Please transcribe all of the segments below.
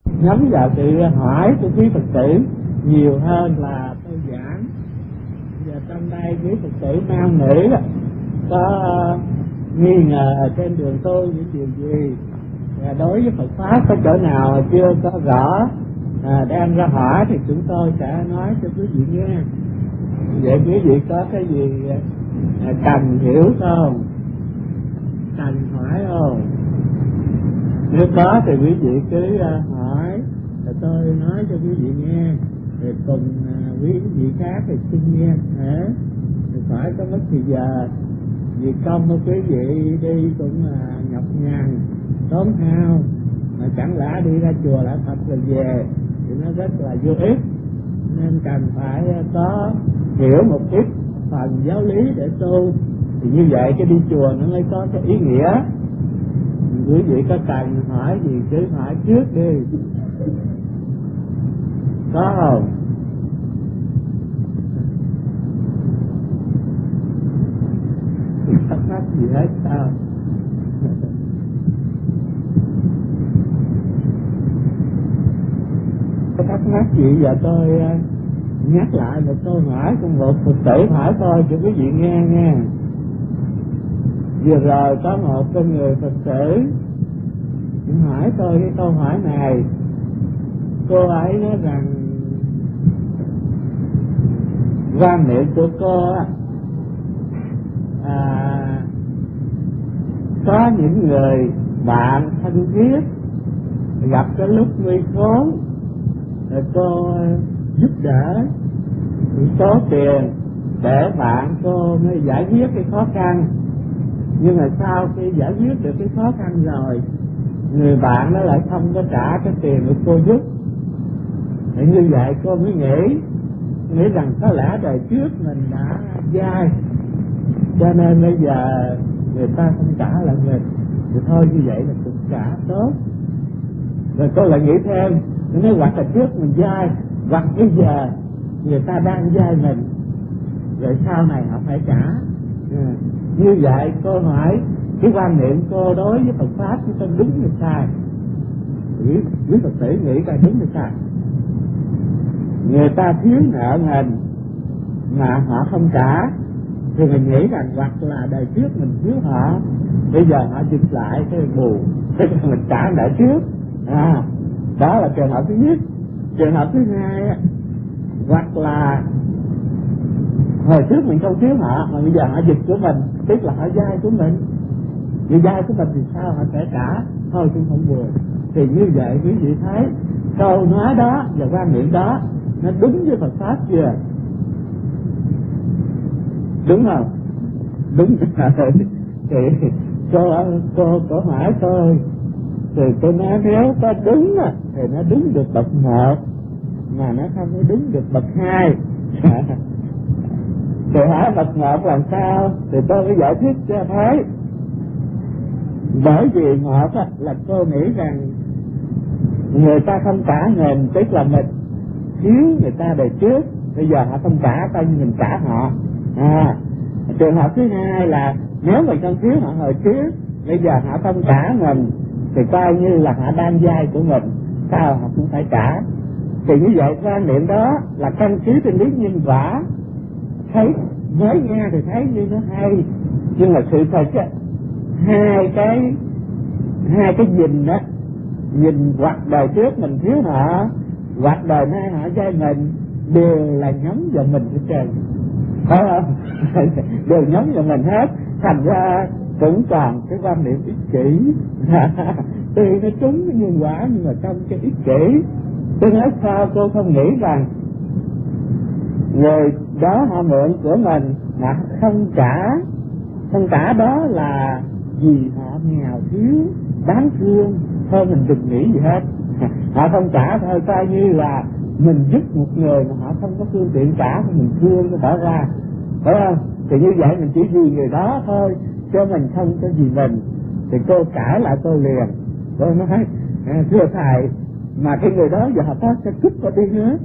nhắm vào sự hỏi của quý Phật tử nhiều hơn là tôi giảng. Giờ trong đây quý Phật tử nam nữ có nghi ngờ trên đường tu những điều gì, đối với Phật pháp có chỗ nào chưa có rõ, đem ra hỏi thì chúng tôi sẽ nói cho quý vị nghe. Vậy quý vị có cái gì cần hiểu không, cần hỏi không? Nếu có thì quý vị cứ hỏi, rồi tôi nói cho quý vị nghe, rồi cùng quý vị khác thì xin nghe thế, thì phải có mất thời giờ. Vì công của quý vị đi cũng nhọc nhằn, tốn hao, mà chẳng lẽ đi ra chùa lại thật là về thì nó rất là vô ích, nên cần phải có hiểu một ít phần giáo lý để tu, thì như vậy cái đi chùa nó mới có cái ý nghĩa. Quý vị có cần hỏi gì cứ hỏi trước đi, có không? Thắc mắc gì hết sao? Có thắc mắc gì giờ tôi nhắc lại một câu hỏi của một Phật tử hỏi tôi cho quý vị nghe nha. Vừa rồi có một con người Phật tử hỏi tôi cái câu hỏi này. Cô ấy nói rằng quan niệm của cô có những người bạn thân thiết gặp cái lúc nguy khốn rồi cô giúp đỡ số tiền để bạn cô mới giải quyết cái khó khăn. Nhưng mà sau khi giải quyết được cái khó khăn rồi, người bạn nó lại không có trả cái tiền của cô giúp. Thì như vậy cô mới nghĩ rằng có lẽ đời trước mình đã dai, cho nên bây giờ người ta không trả lại mình, thì thôi như vậy là cũng trả tốt. Rồi cô lại nghĩ thêm, nói hoặc là trước mình dai, hoặc bây giờ người ta đang dai mình, rồi sau này họ phải trả. Như vậy cô hỏi cái quan niệm cô đối với Phật pháp chúng ta đúng hay sai? Quý Phật tử nghĩ coi đúng hay sai? Người ta thiếu nợ mình mà họ không trả thì mình nghĩ rằng hoặc là đời trước mình thiếu họ, bây giờ họ giật lại cái bù, thế mình trả nợ trước. Đó là trường hợp thứ nhất. Trường hợp thứ hai, hoặc là hồi trước mình không thiếu họ mà bây giờ họ giật của mình, tức là họ vay của mình. Vì vay của mình thì sao họ sẽ trả, thôi cũng không buồn. Thì như vậy quý vị thấy câu nói đó và quan niệm đó nó đúng với Phật pháp chưa? Đúng không? Đúng rồi. Thì cô hỏi tôi, thì tôi nói nếu có đúng thì nó đúng được bậc 1 mà nó không có đúng được bậc 2. Thì hỏi bậc 1 làm sao thì tôi mới giải thích cho thấy. Bởi vì 1 là cô nghĩ rằng người ta không trả mình, tức là mình thiếu người ta đời trước, bây giờ họ không trả coi như mình trả họ. Trường hợp thứ hai là nếu mình không thiếu họ hồi trước, bây giờ họ không trả mình thì coi như là họ đang vay của mình, sao họ cũng phải trả. Thì như vậy quan niệm đó là căn cứ trên lý nhân quả. Thấy mới nghe thì thấy như nó hay, nhưng mà sự thật hai cái nhìn đó, nhìn hoặc đời trước mình thiếu họ, hoặc đời nay họ vay mình, đều là nhắm vào mình hết trơn, phải không? Đều nhắm vào mình hết. Thành ra cũng còn cái quan niệm ích kỷ. Tuy nó trúng cái nhân quả nhưng mà trong cái ích kỷ. Tôi nói sao cô không nghĩ rằng người đó họ mượn của mình mà không trả đó là vì họ nghèo thiếu, đáng thương, thôi mình đừng nghĩ gì hết. Họ không trả thôi coi như là mình giúp một người mà họ không có phương tiện trả thì mình thương nó bỏ ra, phải không? Thì như vậy mình chỉ vì người đó thôi, cho mình không có gì mình. Thì cô cãi lại tôi liền, tôi nói thưa thầy, mà cái người đó giờ họ có cái cúp có đi nữa.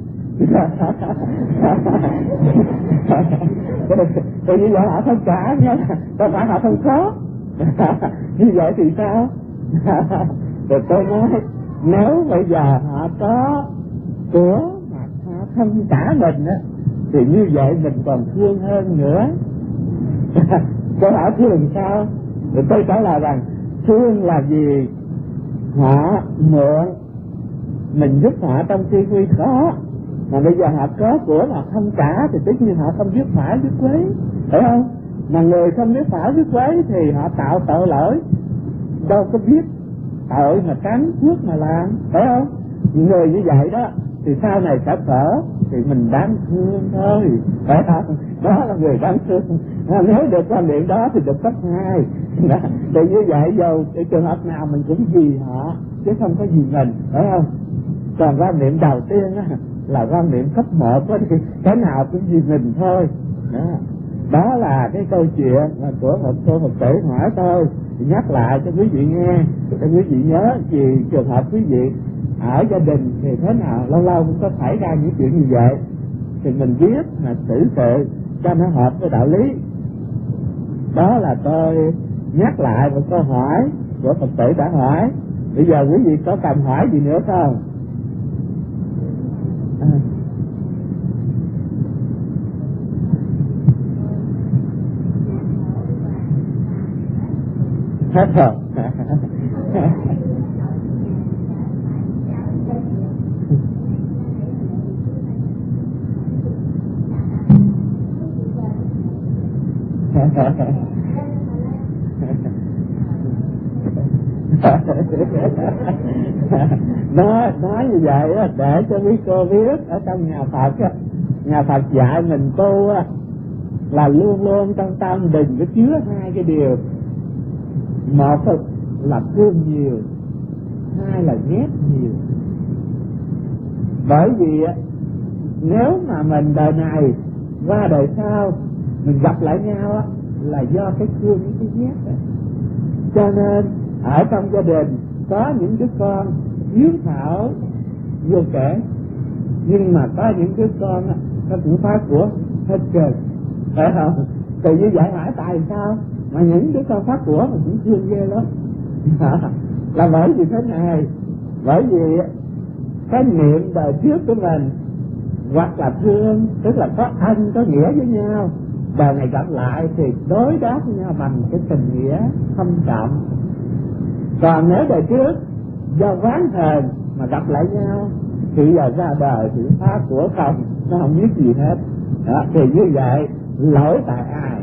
Thì như vậy họ không trả nhá, đâu phải họ không có. Như vậy thì sao? Rồi tôi nói nếu bây giờ họ có của mà họ không trả mình á, thì như vậy mình còn thương hơn nữa. Câu hỏi thương sao? Thì tôi trả lời rằng thương là gì? Họ mượn mình giúp họ trong khi nguy khó, mà bây giờ họ có của mà không trả thì tất nhiên họ không biết phải biết quấy, phải không? Mà người không biết phải biết quấy thì họ tạo tội lỗi, đâu có biết tội mà tránh phước mà làm, phải không? Người như vậy đó thì sau này sẽ khổ, thì mình đáng thương thôi, phải không? Đó là người đáng thương. Nếu được quan niệm đó thì được cấp 2. Thì như vậy dù cái trường hợp nào mình cũng vì họ chứ không có vì mình, phải không? Còn quan niệm đầu tiên á là quan niệm cấp 1 đó, thì cái nào cũng vì mình thôi. Đó là cái câu chuyện của một cô Phật tử hỏi tôi, nhắc lại cho quý vị nghe, cho quý vị nhớ. Vì trường hợp quý vị ở gia đình thì thế nào lâu lâu cũng có xảy ra những chuyện như vậy, thì mình biết mà xử sự cho nó hợp với đạo lý. Đó là tôi nhắc lại một câu hỏi của Phật tử đã hỏi. Bây giờ quý vị có cần hỏi gì nữa không? Hết rồi. nói như vậy á, để cho quý cô biết ở trong nhà Phật á, nhà Phật dạy mình tu á, là luôn luôn trong tâm đừng có chứa hai cái điều. Một là thương nhiều, hai là ghét nhiều. Bởi vì nếu mà mình đời này qua đời sau mình gặp lại nhau á, là do cái thương với cái ghét đó. Cho nên ở trong gia đình có những đứa con hiếu thảo vô kể, nhưng mà có những đứa con á, nó cũng phá của hết trơn, phải không? Thì như vậy hỏi tại sao mà những đứa con phát của mà cũng thương ghê lắm? Là bởi vì thế này, bởi vì cái niệm đời trước của mình hoặc là thương, tức là có ân có nghĩa với nhau, đời này gặp lại thì đối đáp với nhau bằng cái tình nghĩa thâm trọng. Còn nếu đời trước do oán hờn mà gặp lại nhau thì giờ ra đời thì phá của không, nó không biết gì hết. Đó, thì như vậy lỗi tại ai?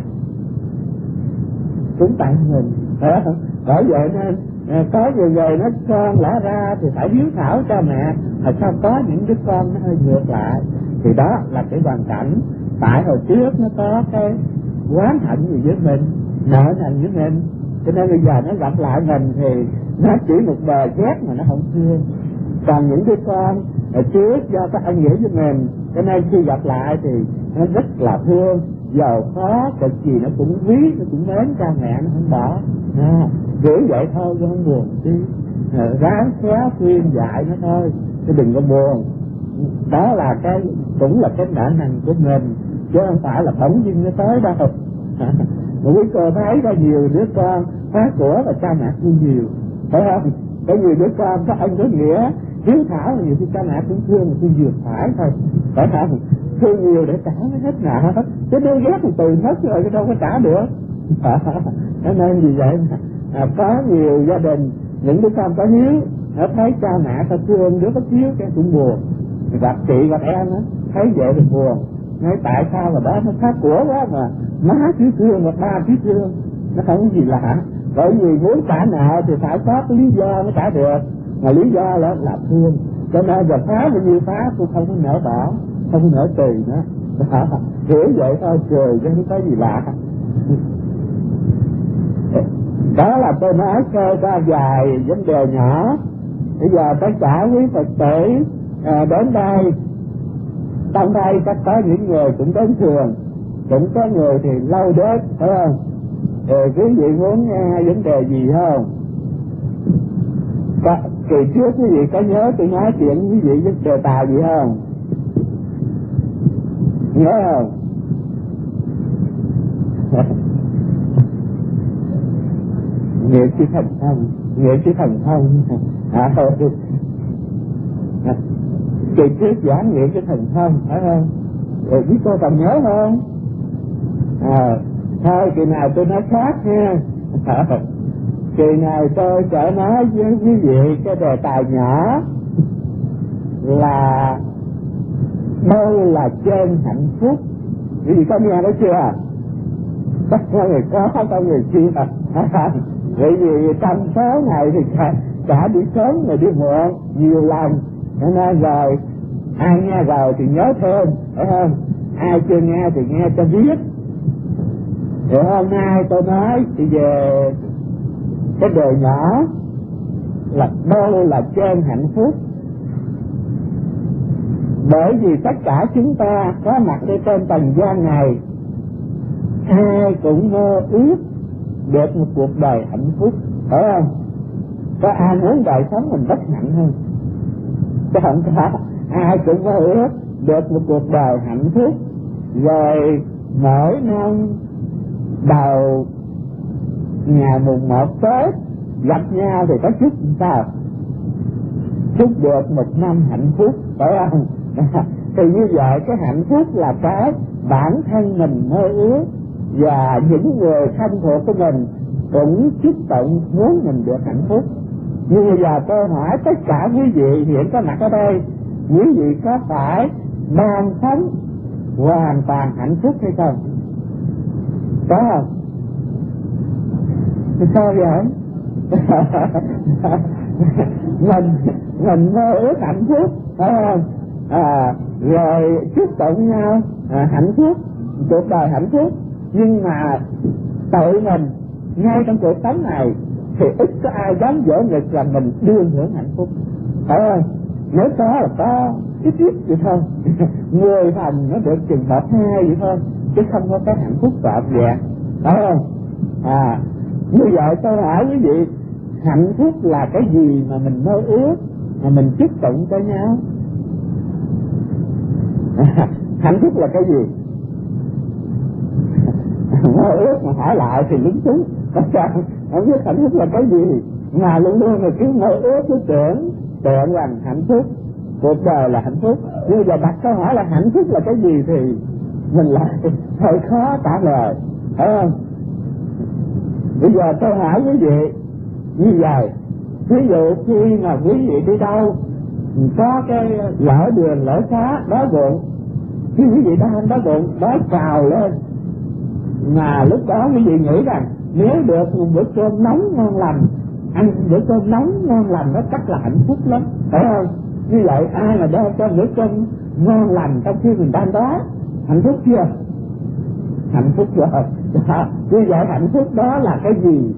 Cũng tại mình, phải không? Bởi vậy nên có nhiều người nói con lẽ ra thì phải hiếu thảo cho mẹ, mà sao có những đứa con nó hơi ngược lại. Thì đó là cái hoàn cảnh. Tại hồi trước nó có cái oán hận gì với mình, nợ nần với mình, cho nên bây giờ nó gặp lại mình thì nó chỉ một bờ ghét mà nó không thương. Còn những đứa con hồi trước do có ân nghĩa với mình, cho nên khi gặp lại thì nó rất là thương, giàu khó cực gì nó cũng quý, nó cũng mến cha mẹ, nó không bỏ. Gửi vậy thôi chứ không buồn đi, ráng khéo khuyên dạy nó thôi chứ đừng có buồn. Đó là cái cũng là cái nợ nần của mình, chứ không phải là bỗng dưng nó tới đâu. Mà quý cô thấy có nhiều đứa con phá của và cha mẹ thương nhiều, phải không? Có nhiều đứa con có ân có nghĩa, hiếu thảo là nhiều khi cha mẹ cũng thương, mà thương vừa phải thôi, phải không? Thương nhiều để trả nó hết nợ, chứ nếu ghét thì từ hết rồi cái đâu có trả được. Cho nên vì vậy có nhiều gia đình những đứa con có hiếu, nó thấy cha mẹ ta thương, đứa có hiếu cái cũng buồn. Gặp chị gặp em á, thấy vậy thì buồn. Nói tại sao mà đó nó phát của quá mà má chứ thương mà ba chứ thương, nó không có gì lạ. Bởi vì muốn trả nợ thì phải có cái lý do mới trả được, mà lý do là thương. Cho nên giờ phá bao nhiêu phá cũng không có nỡ bỏ, không có nỡ tùy nữa. Hiểu vậy thôi, cười chứ không có gì lạ. Đó là tôi nói cho vài vấn đề nhỏ. Bây giờ tất cả quý Phật tử đến đây, trong đây chắc có những người cũng đến thường, cũng có người thì lâu đến, phải không? Quý vị muốn nghe vấn đề gì không? Kỳ trước quý vị có nhớ tôi nói chuyện quý vị với đề tài gì không? Nhớ không? Nghiệp chứ thành thông, nghiệp chứ thành thông. Kỳ trước giảng nghiệm cái thần thông, phải không? Rồi biết cô còn nhớ không? Thôi kỳ nào tôi nói khác nha. Kỳ này tôi sẽ nói với quý vị cái đề tài nhỏ là đâu là chân hạnh phúc. Quý vị có nghe đó chưa? Tất cả người có người chưa. Bởi vì trong số này thì cả đi sớm rồi đi muộn nhiều lần, cho nên rồi ai nghe rồi thì nhớ thêm, phải không? Ai chưa nghe thì nghe cho biết. Thì hôm nay tôi nói thì về cái đề nhỏ là đâu là chân hạnh phúc. Bởi vì tất cả chúng ta có mặt ở trên trần gian này, ai cũng mơ ước được một cuộc đời hạnh phúc, phải không? Có ai muốn đời sống mình bất hạnh hơn? Chứ không có. Ai cũng mơ ước được một cuộc đời hạnh phúc. Rồi mỗi năm đầu ngày mùng 1 Tết gặp nhau thì có chúc sao? Chúc được một năm hạnh phúc, phải không? Thì như vậy cái hạnh phúc là cái bản thân mình mơ ước, và những người thân thuộc của mình cũng chúc tụng muốn mình được hạnh phúc. Nhưng bây giờ tôi hỏi tất cả quý vị hiện có mặt ở đây, quý vị có phải đang sống hoàn toàn hạnh phúc hay không? Có không? Sao vậy? mình mơ ước hạnh phúc, phải không? Rồi chúc tụng nhau hạnh phúc, cuộc đời hạnh phúc. Nhưng mà tự mình ngay trong cuộc sống này thì ít có ai dám dỗ ngực rằng mình đương hưởng hạnh phúc, phải không? Nếu có là có ít vậy thôi. 10 phần nó được chừng 1-2 vậy thôi, chứ không có cái hạnh phúc trọn vẹn, phải không? Như vậy tôi hỏi quý vị, hạnh phúc là cái gì mà mình mơ ước, mà mình chúc tụng cho nhau? Hạnh phúc là cái gì? Mơ ước mà hỏi lại thì lúng túng, không biết hạnh phúc là cái gì, mà luôn luôn là cứ mơ ước cứ tưởng rằng hạnh phúc, cuộc đời là hạnh phúc. Nhưng giờ đặt câu hỏi là hạnh phúc là cái gì thì mình lại hơi khó trả lời, phải không? Bây giờ tôi hỏi quý vị như vậy, ví dụ khi mà quý vị đi đâu có cái lỡ đường lỡ xá đói bụng, khi quý vị đang đói bụng đói cào lên, mà lúc đó quý vị nghĩ rằng nếu được một bữa cơm nóng ngon lành, ăn bữa cơm nóng ngon lành nó chắc là hạnh phúc lắm, phải không? Như vậy ai mà đem cho bữa cơm ngon lành trong khi mình đang đói, hạnh phúc chưa? Hạnh phúc rồi. Như vậy hạnh phúc đó là cái gì?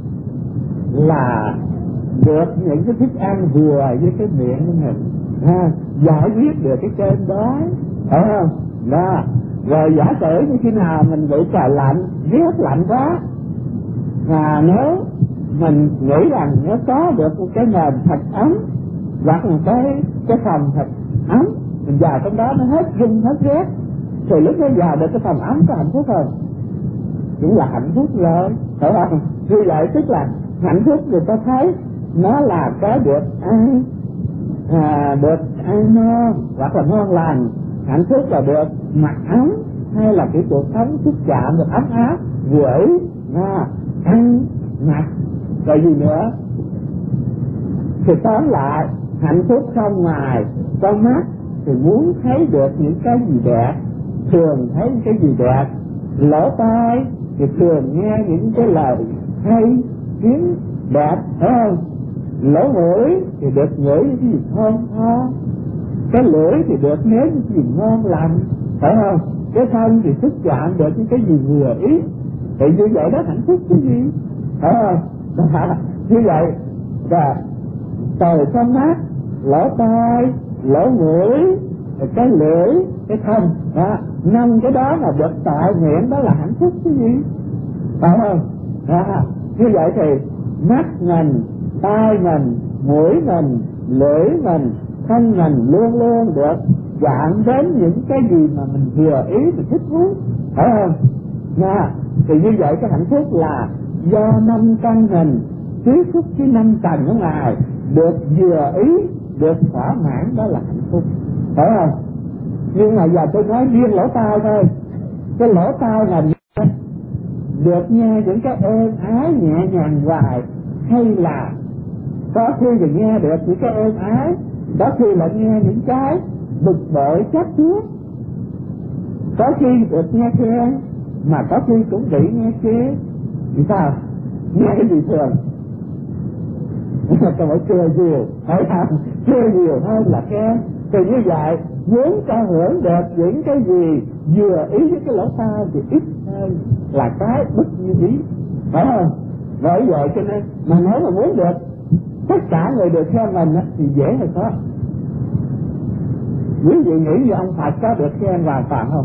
Là được những cái thức ăn vừa với cái miệng của mình, giải quyết được cái cơn đói, phải không? Đó. Rồi giả sử như khi nào mình bị trời lạnh, rét lạnh quá, và nếu mình nghĩ rằng nếu có được một cái nền thật ấm, hoặc một cái phòng thật ấm, mình vào trong đó nó hết rung hết rét, thì lúc đó vào được cái phòng ấm có hạnh phúc không? Cũng là hạnh phúc rồi, phải không? Như vậy tức là hạnh phúc người ta thấy nó là cái được ăn, được ăn ngon hoặc là ngon lành. Hạnh phúc là được mặc ấm, hay là cái cuộc sống xúc chạm được ấm áp, vừa ý, ăn, mặc, rồi gì nữa. Thì tóm lại, hạnh phúc không ngoài con mắt thì muốn thấy được những cái gì đẹp, thường thấy cái gì đẹp, lỗ tai thì thường nghe những cái lời hay, tiếng đẹp, phải không? Lỗ mũi thì được ngửi cái gì thơm tho, cái lưỡi thì được nếm cái gì ngon lành, phải không? Cái thân thì xúc chạm được những cái gì vừa ý, thì như vậy đó hạnh phúc cái gì, phải không? Như vậy từ con mắt, lỗ tai, lỗ mũi, cái lưỡi, cái thân, 5 cái đó mà được tại nguyện đó là hạnh phúc cái gì, phải không? Như vậy thì mắt mình, tai mình, mũi mình, lưỡi mình, thân mình luôn luôn được chạm đến những cái gì mà mình vừa ý thì thích thú, phải không? Thì như vậy cái hạnh phúc là do 5 căn mình tiếp xúc với 5 tầng ở ngoài được vừa ý, được thỏa mãn đó là hạnh phúc, phải không? Nhưng mà giờ tôi nói riêng lỗ tai thôi, cái lỗ tai là được nghe những cái êm ái nhẹ nhàng hoài, hay là có khi thì nghe được những cái êm ái, có khi lại nghe những cái bực bội trách trước, có khi được nghe khen mà có khi cũng bị nghe chê. Vì sao? Nghe cái gì thường? Tôi phải chê nhiều, phải không? Chê nhiều hơn là khen. Thì như vậy, muốn cho hưởng được những cái gì vừa ý với cái lỗ tai thì ít hơn là cái bất như ý, phải không? Bởi vậy cho nên mà nếu mà muốn được tất cả người được khen mình thì dễ hay khó? Quý vị nghĩ như ông Phật có được khen hoàn toàn không?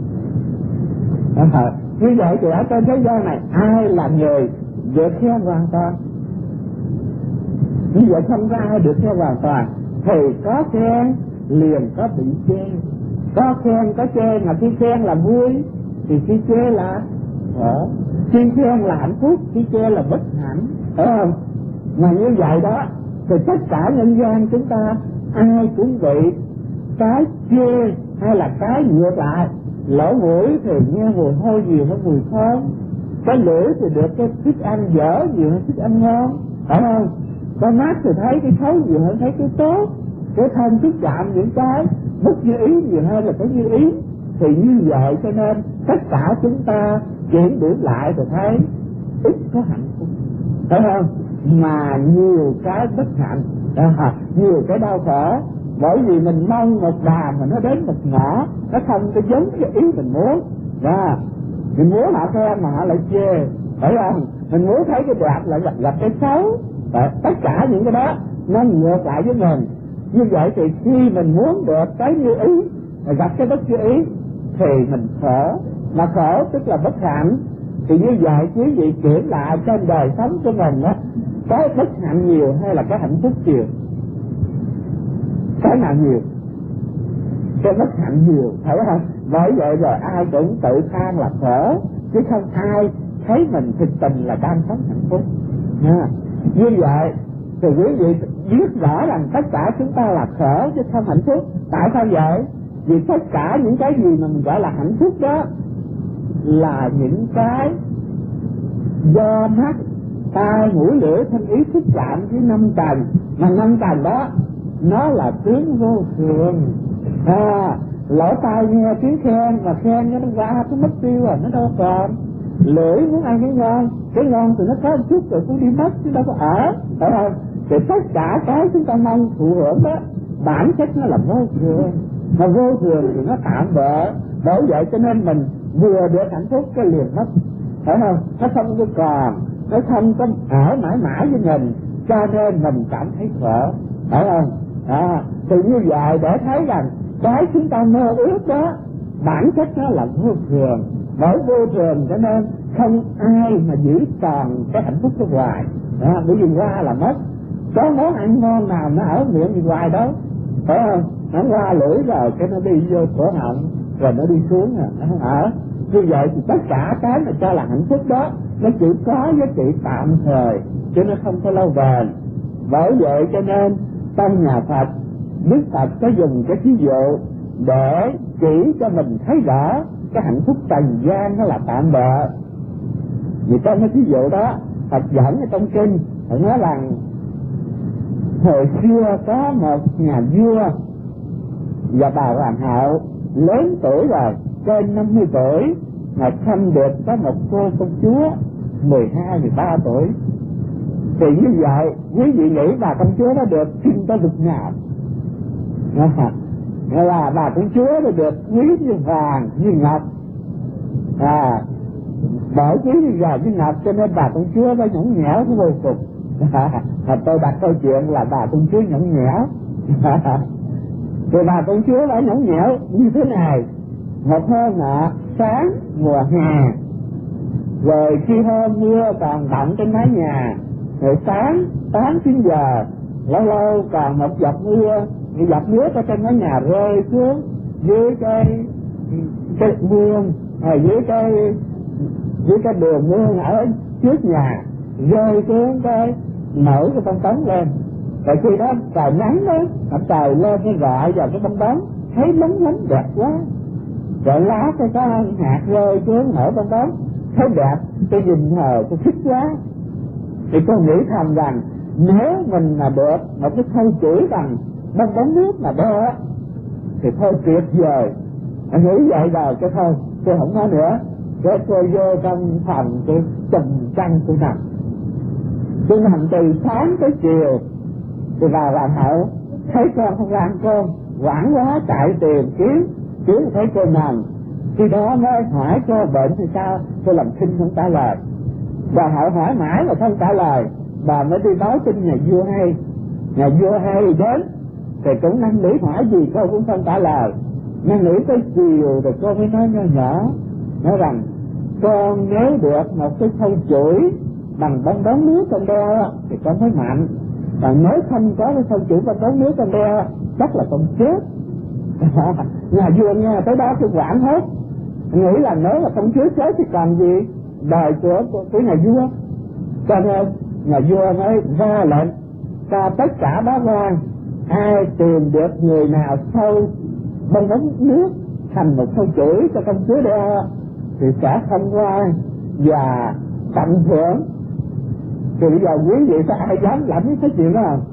Như vậy thì ở trên thế gian này ai là người được khen hoàn toàn? Như vậy không có ai được khen hoàn toàn. Thì có khen liền có bị chê, có khen có chê, mà khi khen là vui thì khi chê là khổ, khi khen là hạnh phúc, khi chê là bất hạnh, phải không? Mà như vậy đó thì tất cả nhân gian chúng ta ai cũng bị cái chê hay là cái ngược lại. Lỗ mũi thì nghe mùi hôi nhiều hơn mùi thơm, cái lưỡi thì được cái thức ăn dở nhiều hơn thức ăn ngon, phải không? Cái mắt thì thấy cái xấu nhiều hơn thấy cái tốt, cái thân thức chạm những cái bất như ý nhiều hơn là cái như ý. Thì như vậy cho nên tất cả chúng ta chuyển điểm lại thì thấy ít có hạnh phúc, phải không? Mà nhiều cái bất hạnh, nhiều cái đau khổ. Bởi vì mình mong một đà mà nó đến một ngõ, nó không có giống cái ý mình muốn. Mình muốn họ khen mà họ lại chê, phải không? Mình muốn thấy cái đẹp lại gặp cái xấu. Tất cả những cái đó nó ngược lại với mình. Như vậy thì khi mình muốn được cái như ý mà gặp cái bất như ý thì mình khổ, mà khổ tức là bất hạnh. Thì như vậy quý vị kiểm lại trên đời sống của mình đó, cái bất hạnh nhiều hay là cái hạnh phúc nhiều? Cái nào nhiều? Cái bất hạnh nhiều, phải không? Bởi vậy rồi ai cũng tự than là khổ, chứ không ai thấy mình thực tình là đang sống hạnh phúc. Như vậy thì quý vị biết rõ rằng tất cả chúng ta là khổ chứ không hạnh phúc. Tại sao vậy? Vì tất cả những cái gì mà mình gọi là hạnh phúc đó là những cái do mắt, tai, mũi, lưỡi, thân, ý, xúc chạm với năm trần. Mà năm trần đó nó là tướng vô thường. Lỗ tai nghe tiếng khen mà khen nó qua nó mất tiêu rồi, nó đâu còn. Lưỡi muốn ăn cái ngon thì nó có một chút rồi cũng đi mất chứ đâu có ở, phải không? Thì tất cả cái chúng ta mong thụ hưởng đó bản chất nó là vô thường, mà vô thường thì nó tạm bợ. Bởi vậy cho nên mình vừa được hạnh phúc cái liền mất, phải không? Nó không có còn, nó không có ở mãi mãi với mình, cho nên mình cảm thấy khổ, phải không? Thì như vậy để thấy rằng cái chúng ta mơ ước đó bản chất nó là vô thường. Bởi vô thường cho nên không ai mà giữ toàn cái hạnh phúc của hoài. Bởi vì qua là mất. Có món ăn ngon nào nó ở miệng thì hoài đâu, phải không? Nó qua lưỡi rồi cái nó đi vô cổ họng rồi nó đi xuống rồi nó không ở. Như vậy thì tất cả cái mà cho là hạnh phúc đó nó chỉ có giá trị tạm thời chứ nó không có lâu bền. Bởi vậy cho nên trong nhà Phật, Đức Phật có dùng cái ví dụ để chỉ cho mình thấy rõ cái hạnh phúc trần gian nó là tạm bợ. Vì trong cái ví dụ đó Phật dẫn ở trong kinh phải nói rằng hồi xưa có một nhà vua và bà hoàng hậu lớn tuổi rồi, trên 50 tuổi, mà thăm được có một cô công chúa 12-13 tuổi. Thì như vậy quý vị nghĩ bà công chúa đó được sinh tới vực nào? Nghĩa là bà công chúa nó được quý như vàng như ngọc, bởi quý như vàng như ngọc cho nên bà công chúa nó nhõng nhẽo cái vô cùng. Tôi đặt câu chuyện là bà công chúa nhõng nhẽo. Thì bà công chúa đã nhõng nhẽo như thế này. Một hôm nọ sáng mùa hè, rồi khi hôm mưa còn đọng trên mái nhà, rồi sáng 8-9 giờ lâu lâu còn một giọt mưa, cái giọt nước ở trên mái nhà rơi xuống dưới cái mương, dưới cái đường mương ở trước nhà, rơi xuống cái nổi cái bông tống lên. Rồi khi đó trời nắng đó, mặt trời lên cái rọi vào cái bong bóng thấy lóng lánh đẹp quá, rồi lá cái có hạt rơi xuống ở bong bóng thấy đẹp, tôi nhìn tôi thích quá. Thì tôi nghĩ thầm rằng nếu mình mà được một cái khâu chuỗi bằng bong bóng nước mà đo thì thôi tuyệt vời. Nghĩ vậy rồi cái thôi tôi không nói nữa. Cái tôi vô trong phòng tôi chùm chăn tôi nằm từ sáng tới chiều. Thì vào làm hậu thấy con không ăn cơm, hoảng quá chạy tìm kiếm thấy cô nằm. Khi đó mới hỏi cô bệnh thì sao, tôi làm thinh không trả lời. Bà hậu hỏi mãi mà không trả lời, bà mới đi báo tin nhà vua hay. Nhà vua hay đến thì cũng năn nỉ hỏi gì cô cũng không trả lời. Năn nỉ tới chiều rồi cô mới nói nhỏ nói rằng con nếu được một cái khâu chuỗi bằng bong bóng nước trong đeo thì con mới mạnh, còn nếu không có cái khâu chuỗi bong bóng nước trong đeo chắc là con chết. Nhà vua nghe tới đó tôi quản hết, nghĩ là nếu là không chết thì còn gì đời của nhà vua. Cho nên nhà vua mới ra lệnh cho tất cả bá quan ai tìm được người nào sâu bong bóng nước thành một khâu chuỗi cho công chúa đeo thì sẽ thông quan và tặng thưởng. Thì bây giờ quý vị có ai dám làm cái chuyện đó không?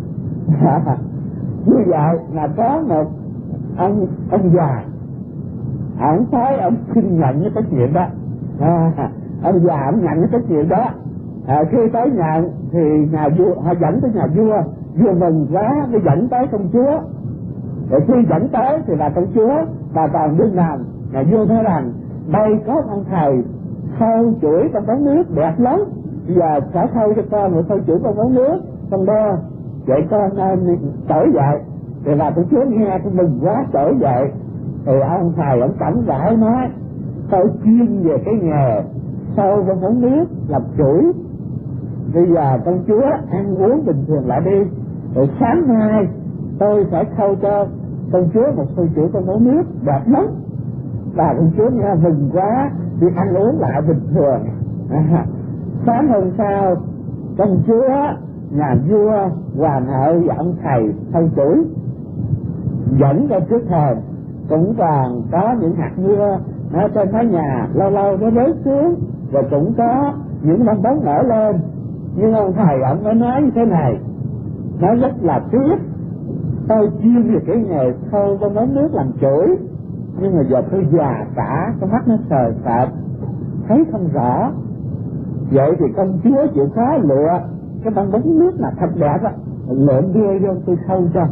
Như vậy là có một ông già, ông thấy ông xin nhận cái chuyện đó. Ông già ông nhận cái chuyện đó. Khi tới nhận thì nhà vua họ dẫn tới nhà vua mừng quá mới dẫn tới công chúa. Rồi khi dẫn tới thì bà công chúa bà còn đương làm. Nhà vua nói rằng đây có ông thầy khâu chuỗi bong bóng nước đẹp lắm, giờ sẽ khâu cho con một khâu chuỗi bong bóng nước con đo, vậy con nên trỗi dậy. Thì bà công chúa nghe tôi mừng quá trỗi dậy. Thì ông thầy ông cảnh giải nói tôi chuyên về cái nghề khâu bong bóng nước làm chuỗi, bây giờ công chúa ăn uống bình thường lại đi, rồi sáng mai tôi sẽ khâu cho công chúa một khâu chuỗi bong bóng nước đẹp lắm. Bà công chúa nghe mừng quá đi ăn uống lại bình thường. Sáng hôm sau công chúa, nhà vua, hoàng hậu và ông thầy khâu chuỗi dẫn ra trước thềm, cũng còn có những hạt mưa ở trên mái nhà lâu lâu nó rớt xuống, rồi cũng có những bong bóng nở lên. Nhưng ông thầy ông mới nói như thế này, nói rất là tiếc, tôi chuyên về cái nghề khâu bong bóng nước làm chuỗi, nhưng mà giờ tôi già cả, con mắt nó sờ sệt thấy không rõ. Vậy thì công chúa chịu khó lựa cái bong bóng nước là thật đẹp á, lượm đưa vô tôi khâu cho.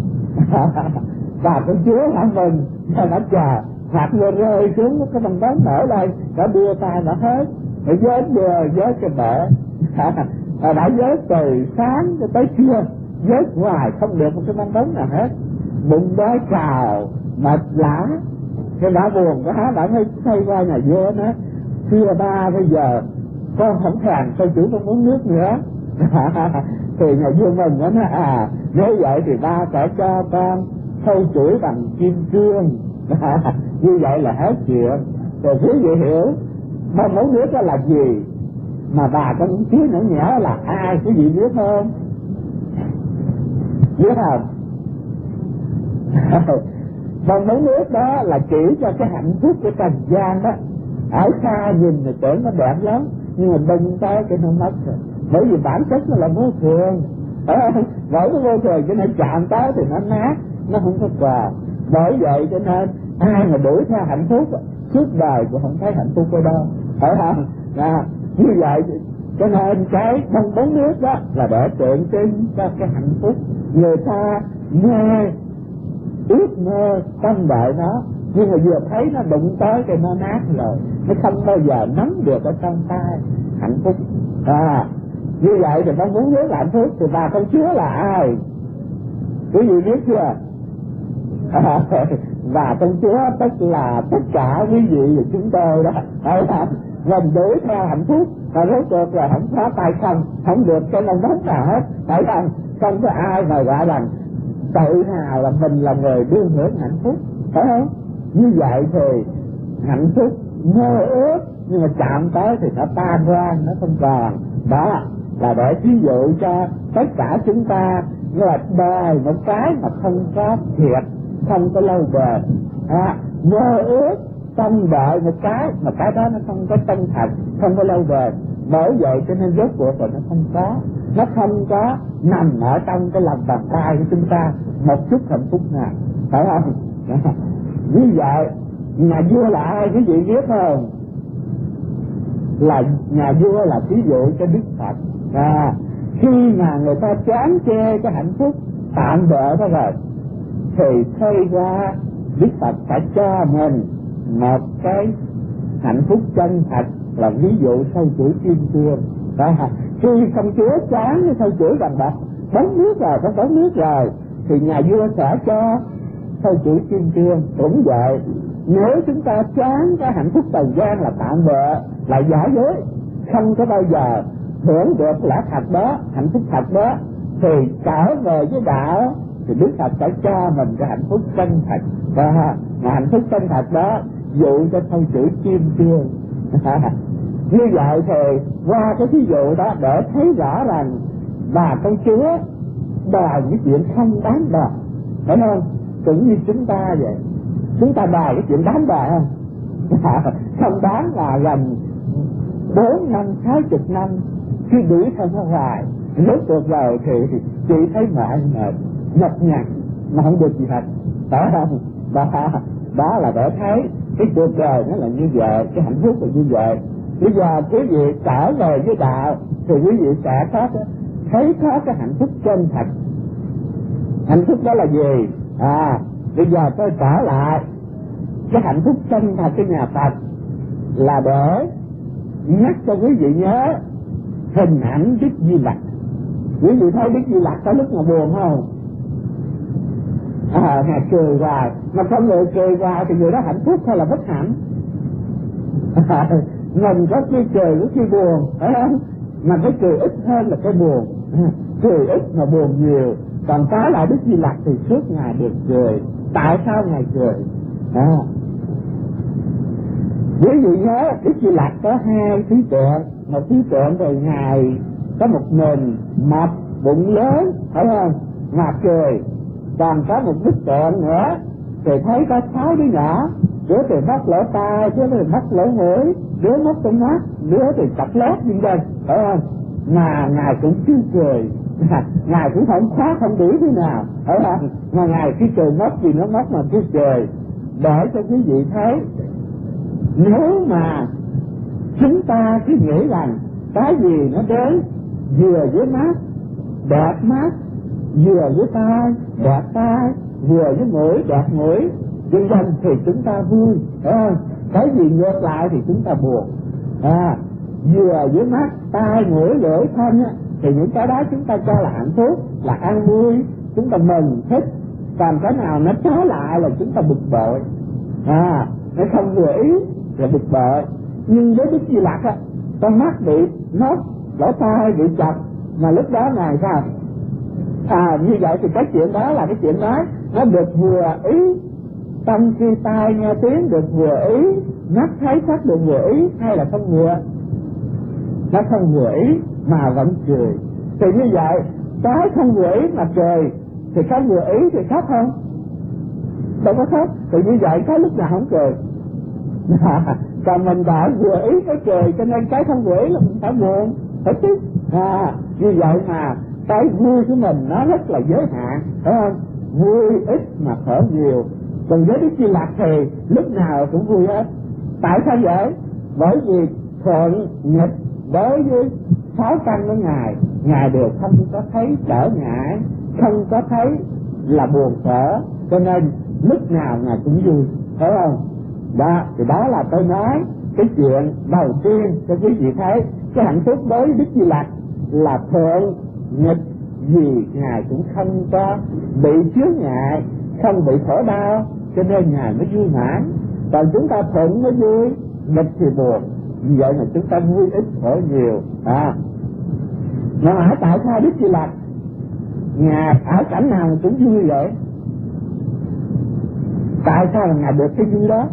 Bà công chúa hả mừng, nó chờ hạt mưa rơi xuống cái bong bóng nở lên, đã đưa tay đã hết, rồi vớt đưa vớt cho bể. Đã vớt từ sáng cho tới trưa, vớt hoài không được một cái bong bóng nào hết, bụng đói cào mệt lã. Cái đã buồn quá, đã mới xoay qua nhà vua nói thưa ba, bây giờ con không thèm sao chủ con uống nước nữa. Thì nhà vua mừng nó nói nếu vậy thì ba sẽ cho con khâu chuỗi bằng kim cương. Như vậy là hết chuyện. Rồi quý vị hiểu bong bóng nước đó là gì, mà bà con chúa nhỏ nhỏ là ai quý vị biết không? Biết không? Bong bóng nước đó là chỉ cho cái hạnh phúc của trần gian đó. Ở xa nhìn thì tưởng nó đẹp lắm, nhưng mà đông tới cái nó mất rồi. Bởi vì bản chất nó là vô thường, bởi cái vô thường cho nên chạm tới thì nó nát, nó không có quà. Bởi vậy cho nên ai mà đuổi theo hạnh phúc suốt đời cũng không thấy hạnh phúc ở đâu, phải không? Như vậy cho nên cái bong bóng nước đó là để tượng trưng cho cái hạnh phúc. Người ta mê ước mơ trong đợi nó, nhưng mà vừa thấy nó đụng tới thì nó nát rồi, nó không bao giờ nắm được ở trong tay hạnh phúc. Như vậy thì bong bóng nước là hạnh phúc. Thì bà công chúa là ai quý vị biết chưa? Và công chúa tức là tất cả quý vị và chúng tôi đó, mình đuổi theo hạnh phúc và rốt cuộc là không có tay không được cái bong bóng nào hết, phải không? Không có ai mà gọi rằng tự hào là mình là người đương hưởng hạnh phúc, phải không? Như vậy thì hạnh phúc mơ ước, nhưng mà chạm tới thì nó tan ra, nó không còn đó. là để ví dụ cho tất cả chúng ta là đời một cái mà không có thiệt, không có lâu bền, mơ ước trông đợi một cái mà cái đó nó không có chân thật, không có lâu bền. Bởi vậy cho nên rốt cuộc rồi nó không có nằm ở trong cái lòng bàn tay của chúng ta một chút hạnh phúc nào, phải không? Như vậy nhà vua là ai quý vị biết không? Là nhà vua là ví dụ cho Đức Phật. Khi mà người ta chán chê cái hạnh phúc tạm bợ đó rồi thì thay ra Đức Phật phải cho mình một cái hạnh phúc chân thật, là ví dụ sâu chuỗi kim cương. Khi công chúa chán cái sâu chuỗi bằng bạc bóng nước rồi thì nhà vua sẽ cho sâu chuỗi kim cương. Cũng vậy, nếu chúng ta chán cái hạnh phúc trần gian là tạm bợ, là giả dối, không có bao giờ hưởng được lẽ thật đó, hạnh phúc thật đó, thì trở về với đạo thì Đức Phật sẽ cho mình cái hạnh phúc chân thật. Và hạnh phúc chân thật đó dụ cho sâu chuỗi kim cương. Như vậy thì qua cái ví dụ đó để thấy rõ rằng bà công chúa đòi những chuyện không đáng đòi, phải không? Cũng như chúng ta vậy, chúng ta đòi cái chuyện đáng đòi không? Không đáng là gần 4 năm 60 năm cứ đuổi theo nó hoài, rốt cuộc rồi thì chị thấy mệt nhọc nhằn mà không được gì hết, phải không? Đó là để thấy cái cuộc đời nó là như vậy, cái hạnh phúc là như vậy. Bây giờ quý vị trở về với đạo thì quý vị sẽ thấy có cái hạnh phúc chân thật. Hạnh phúc đó là gì? Bây giờ tôi trở lại cái hạnh phúc chân thật của nhà Phật là để nhắc cho quý vị nhớ hình ảnh Đức Di Lặc. Quý vị thấy Đức Di Lặc có lúc nào buồn không? Ngài cười hoài, mà con người cười hoài thì người đó hạnh phúc hay là bất hạnh? Mình có khi cười có khi buồn, phải không? Mà cái cười ít hơn là cái buồn. Cười ít mà buồn nhiều. Còn cái lại Đức Di Lặc thì suốt ngày được cười. Tại sao Ngài cười? Quý vị nhớ Đức Di Lặc có 2 trí tượng. Một trí tượng thì Ngài có một mình mập bụng lớn, phải không? Mà cười. Còn có một bức tượng nữa thì thấy có 6 đứa nhỏ, đứa thì móc lỗ tai, đứa thì móc lỗ mũi, đứa móc trong mắt, đứa thì chặt lót vân vân, phải không? Mà Ngài cũng chưa cười, Ngài cũng không khóa không đuổi thế nào, phải không? Mà Ngài cứ cười móc gì nó móc mà cứ cười, để cho quý vị thấy nếu mà chúng ta cứ nghĩ rằng cái gì nó đến vừa với mắt đẹp mắt, vừa với tai đẹp tai, vừa với mũi đẹp mũi vân vân thì chúng ta vui, phải không? Cái gì ngược lại thì chúng ta buồn. Vừa với mắt tai mũi lưỡi thân thì những cái đó chúng ta cho là hạnh phúc, là an vui, chúng ta mừng thích. Còn cái nào nó trái lại là chúng ta bực bội, nó không vừa ý là bực bội. Nhưng với Đức Di Lặc con mắt bị nốt, lỗ tai bị chặt, mà lúc đó Ngài sao? Như vậy thì cái chuyện đó là cái chuyện nói nó được vừa ý. Trong khi tai nghe tiếng được vừa ý, mắt thấy sắc được vừa ý, hay là không vừa? Nó không vừa ý mà vẫn cười. Thì như vậy cái không vừa ý mà cười thì cái vừa ý thì khóc không? Đâu có khóc. Thì như vậy cái lúc nào không cười. Còn mình đã vừa ý cái cười, cho nên cái không vừa ý là mình phải buồn, phải tức. Như vậy mà cái vui của mình nó rất là giới hạn, phải không? Vui ít mà khổ nhiều. Còn với Đức Di Lặc thì lúc nào cũng vui hết. Tại sao vậy? Bởi vì thuận nghịch đối với 6 căn của Ngài đều không có thấy trở ngại, không có thấy là buồn khổ, cho nên lúc nào Ngài cũng vui, phải không? Đó, thì đó là tôi nói cái chuyện đầu tiên cho quý vị thấy cái hạnh phúc đối với Đức Di Lặc là thuận nghịch gì Ngài cũng không có bị chướng ngại, không bị khổ đau, cho nên Ngài mới vui mãn. Còn chúng ta thuận mới vui, nghịch thì buồn. Vì vậy mà chúng ta vui ít khổ nhiều. Mà hỏi tại sao Đức Di Lặc Ngài ở cảnh nào cũng vui vậy? Tại sao là Ngài được cái vui đó?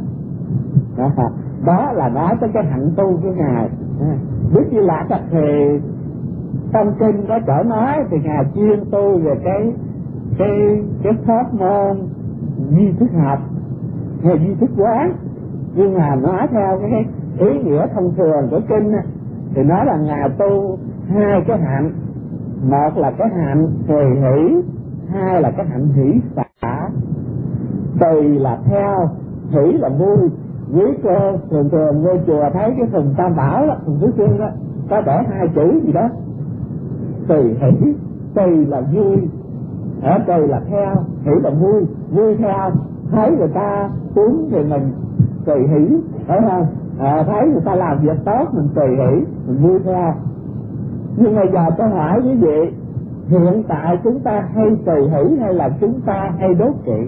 Đó là nói tới cái hạnh tu của Ngài. Đức Di Lặc thì trong kinh có chỗ nói thì ngài chuyên tu về cái pháp môn duy thức học hay duy thức quán, nhưng mà nói theo cái ý nghĩa thông thường của kinh thì nói là ngài tu hai cái hạnh, một là cái hạnh tùy hỷ, hai là cái hạnh hỷ xả. Tùy là theo, hỷ là vui. Quý cô thường thường ngôi chùa thấy cái phần Tam Bảo đó, phần Tứ Xương đó có để hai chữ gì đó tùy hỷ. Tùy là vui, ở tùy là theo, hỷ là vui. Vui theo, thấy người ta cúng thì mình tùy hỷ, phải không? Thấy người ta làm việc tốt mình tùy hỷ, mình vui theo. Nhưng mà giờ tôi hỏi quý vị, hiện tại chúng ta hay tùy hỷ hay là chúng ta hay đố kỵ?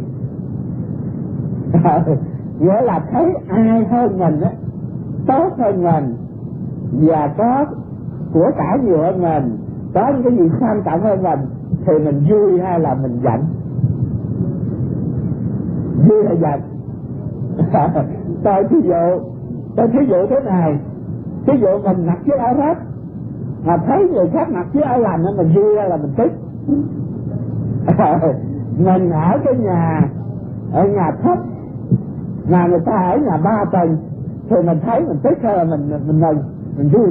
Nghĩa là thấy ai hơn mình á, tốt hơn mình và có của cải nhiều hơn mình, có những cái gì quan trọng hơn mình thì mình vui hay là mình giận? Vui hay giận? Tôi thí dụ thế này, thí dụ mình mặc chiếc áo rách mà thấy người khác mặc chiếc áo lành mình vui hay là mình tức? Mình ở cái nhà, ở nhà thấp mà người ta ở nhà 3 tầng thì mình thấy mình tức hay là mình mừng, mình vui?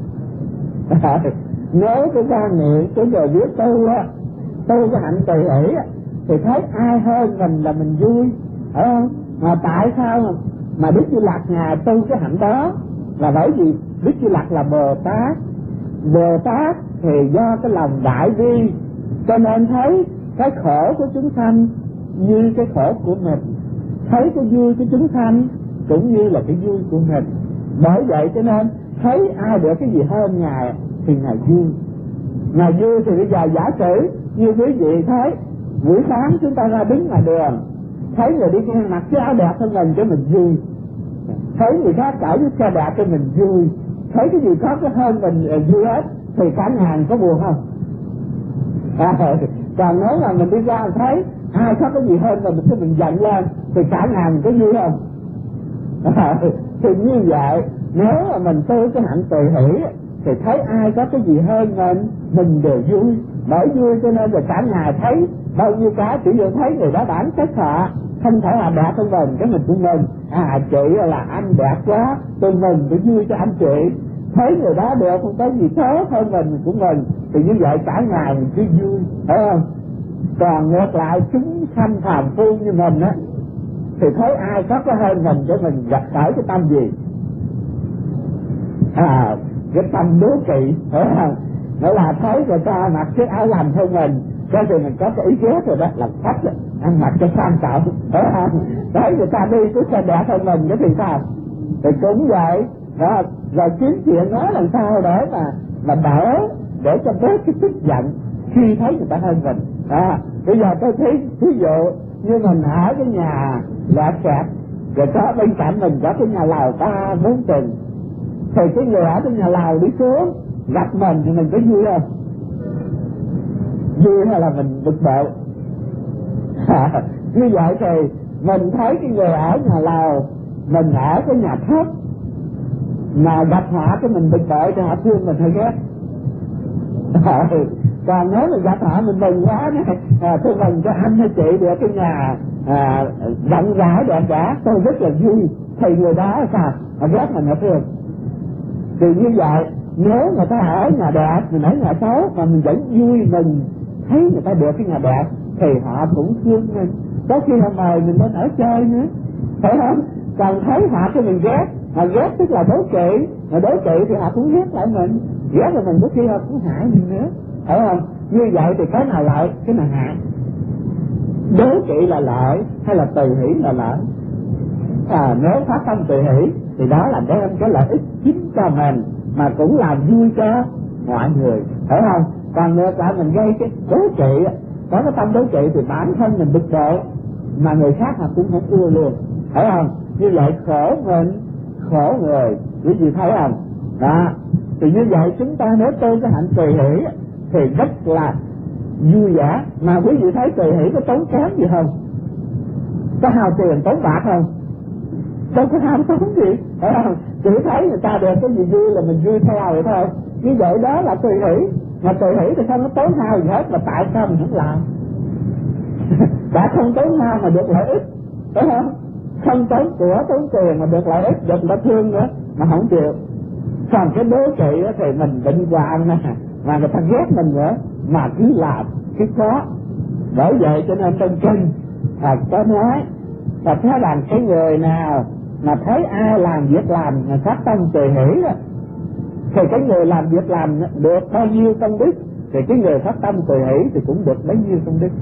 Nếu cái quan niệm cái người biết tu cái hạnh tùy hỷ thì thấy ai hơn mình là mình vui, phải không? Mà tại sao mà Đức Di Lặc ngài tu cái hạnh đó? Là bởi vì Đức Di Lặc là Bồ Tát. Bồ Tát thì do cái lòng đại bi cho nên thấy cái khổ của chúng sanh như cái khổ của mình, thấy cái vui của chúng sanh cũng như là cái vui của mình. Bởi vậy cho nên thấy ai được cái gì hơn ngài thì ngài vui. Ngài vui thì bây giờ giả sử như quý vị thấy buổi sáng chúng ta ra đứng ngoài đường, thấy người đi ngang mặc cái áo đẹp hơn mình cho mình vui, thấy người khác cởi cái xe đẹp cho mình vui, thấy cái gì có cái hơn mình vui hết thì cả ngàn có buồn không? Còn nếu mà mình đi ra thấy ai có cái gì hơn mình cái mình giận lên thì cả ngàn có vui không? Thì như vậy nếu mà mình tu cái hạnh tùy hỷ thì thấy ai có cái gì hơn mình đều vui. Bởi vui cho nên là cả ngày thấy bao nhiêu cái, chỉ vừa thấy người đó bản chất họ không thể là đẹp hơn mình, cái mình cũng mừng. Chị là anh đẹp quá, tôi mừng, tôi vui cho anh chị. Thấy người đó được không có gì tốt hơn mình cũng mừng. Thì như vậy cả ngày mình cứ vui, phải không? Còn ngược lại chúng sanh phàm phu như mình á thì thấy ai có cái hơn mình để mình gặp phải cái tâm gì? Cái tâm đố kỵ, phải không? Nghĩa là thấy người ta mặc cái áo lành hơn mình, cái thì mình có cái ý ghét rồi đó, làm khách đó, ăn mặc cho sang trọng, phải không? Thấy người ta đi cái xe đẹp hơn mình, cái thì sao? Thì cũng vậy, đó, rồi kiếm chuyện nói làm sao để mà đỡ, để cho bớt cái tức giận khi thấy người ta hơn mình. Bây giờ tôi thấy ví dụ như mình ở cái nhà lạ kẹt, rồi có bên cạnh mình có cái nhà lầu 3-4 tầng, thì cái người ở trong nhà lầu đi xuống gặp mình thì mình có vui không? Vui hay là mình bực bội? Như vậy thì mình thấy cái người ở nhà lầu, mình ở cái nhà thấp mà gặp họ cái mình bực bội thì họ thương mình hay ghét? Còn nếu mình gặp họ mình mừng quá này, tôi mừng cho anh hay chị được cái nhà rộng rãi đẹp đẽ, tôi rất là vui, thì người đó sao? Họ ghét mình, họ thương. Thì như vậy nếu người ta ở nhà đẹp, mình ở nhà xấu mà mình vẫn vui, mình thấy người ta được cái nhà đẹp thì họ cũng thương mình. Có khi họ mời mình lên ở chơi nữa, phải không? Còn thấy họ cái mình ghét, họ ghét tức là đố kỵ, mà đố kỵ thì họ cũng ghét lại mình, ghét là mình có khi họ cũng hại mình nữa, phải không? Như vậy thì cái nào lợi, cái nào hại? Đố kỵ là lợi hay là tùy hỷ là lợi? Nếu phát tâm tùy hỷ thì đó là đem cái lợi ích chính cho mình mà cũng làm vui cho mọi người, phải không? Còn ngược lại mình gây cái đố kỵ, có cái tâm đố kỵ thì bản thân mình bực bội mà người khác họ cũng không ưa luôn, phải không? Như vậy khổ mình khổ người, quý vị thấy không? Đó, thì như vậy chúng ta nếu tu cái hạnh tùy hỷ thì rất là vui vẻ. Mà quý vị thấy tùy hỷ có tốn kém gì không? Có hao tiền tốn bạc không? Đâu có hao tốn gì, phải không? Chỉ thấy người ta được cái gì vui là mình vui theo vậy thôi. Như vậy đó là tùy hỷ. Mà tùy hỷ thì không có tốn hao gì hết, mà tại sao mình không làm? Đã không tốn hao mà được lợi ích, phải không? Không tốn của tốn tiền mà được lợi ích, được người ta thương nữa mà không chịu. Còn cái đố kỵ thì mình định hoạn nè, mà người ta ghét mình nữa mà cứ làm cứ có. Bởi vậy cho nên trong kinh Phật có nói và thấy rằng cái người nào mà thấy ai làm việc làm mà phát tâm tùy hỷ đó, thì cái người làm việc làm được bao nhiêu công đức thì cái người phát tâm tùy hỷ thì cũng được bấy nhiêu công đức.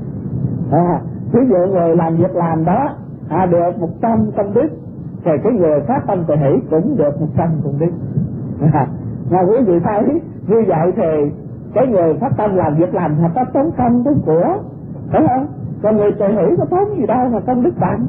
Ví dụ người làm việc làm đó được 100 công đức thì cái người phát tâm tùy hỷ cũng được 100 công đức. Mà quý vị thấy như vậy thì cái người phát tâm làm việc làm họ có tốn công tốn của, phải không? Còn người tùy hỷ có tốn gì đâu mà công đức bằng.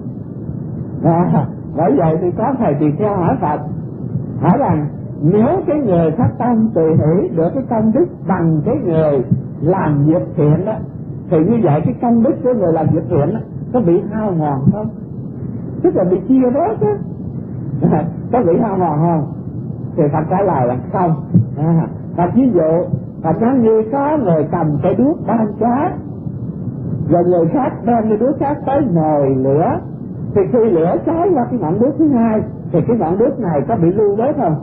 Bởi vậy thì có thầy tỳ kheo hỏi Phật, hỏi rằng nếu cái người phát tâm tùy hỷ được cái công đức bằng cái người làm việc thiện đó, thì như vậy cái công đức của người làm việc thiện đó có bị hao mòn không? Tức là bị chia bớt á, có bị hao mòn không? Thì Phật trả lời là không. Và ví dụ Phật nói như có người cầm cái đuốc ban chá, rồi người khác đem cái đuốc khác tới nồi lửa, thì khi lửa cháy qua cái ngọn đuốc thứ hai thì cái ngọn đuốc này có bị lưu đốt không?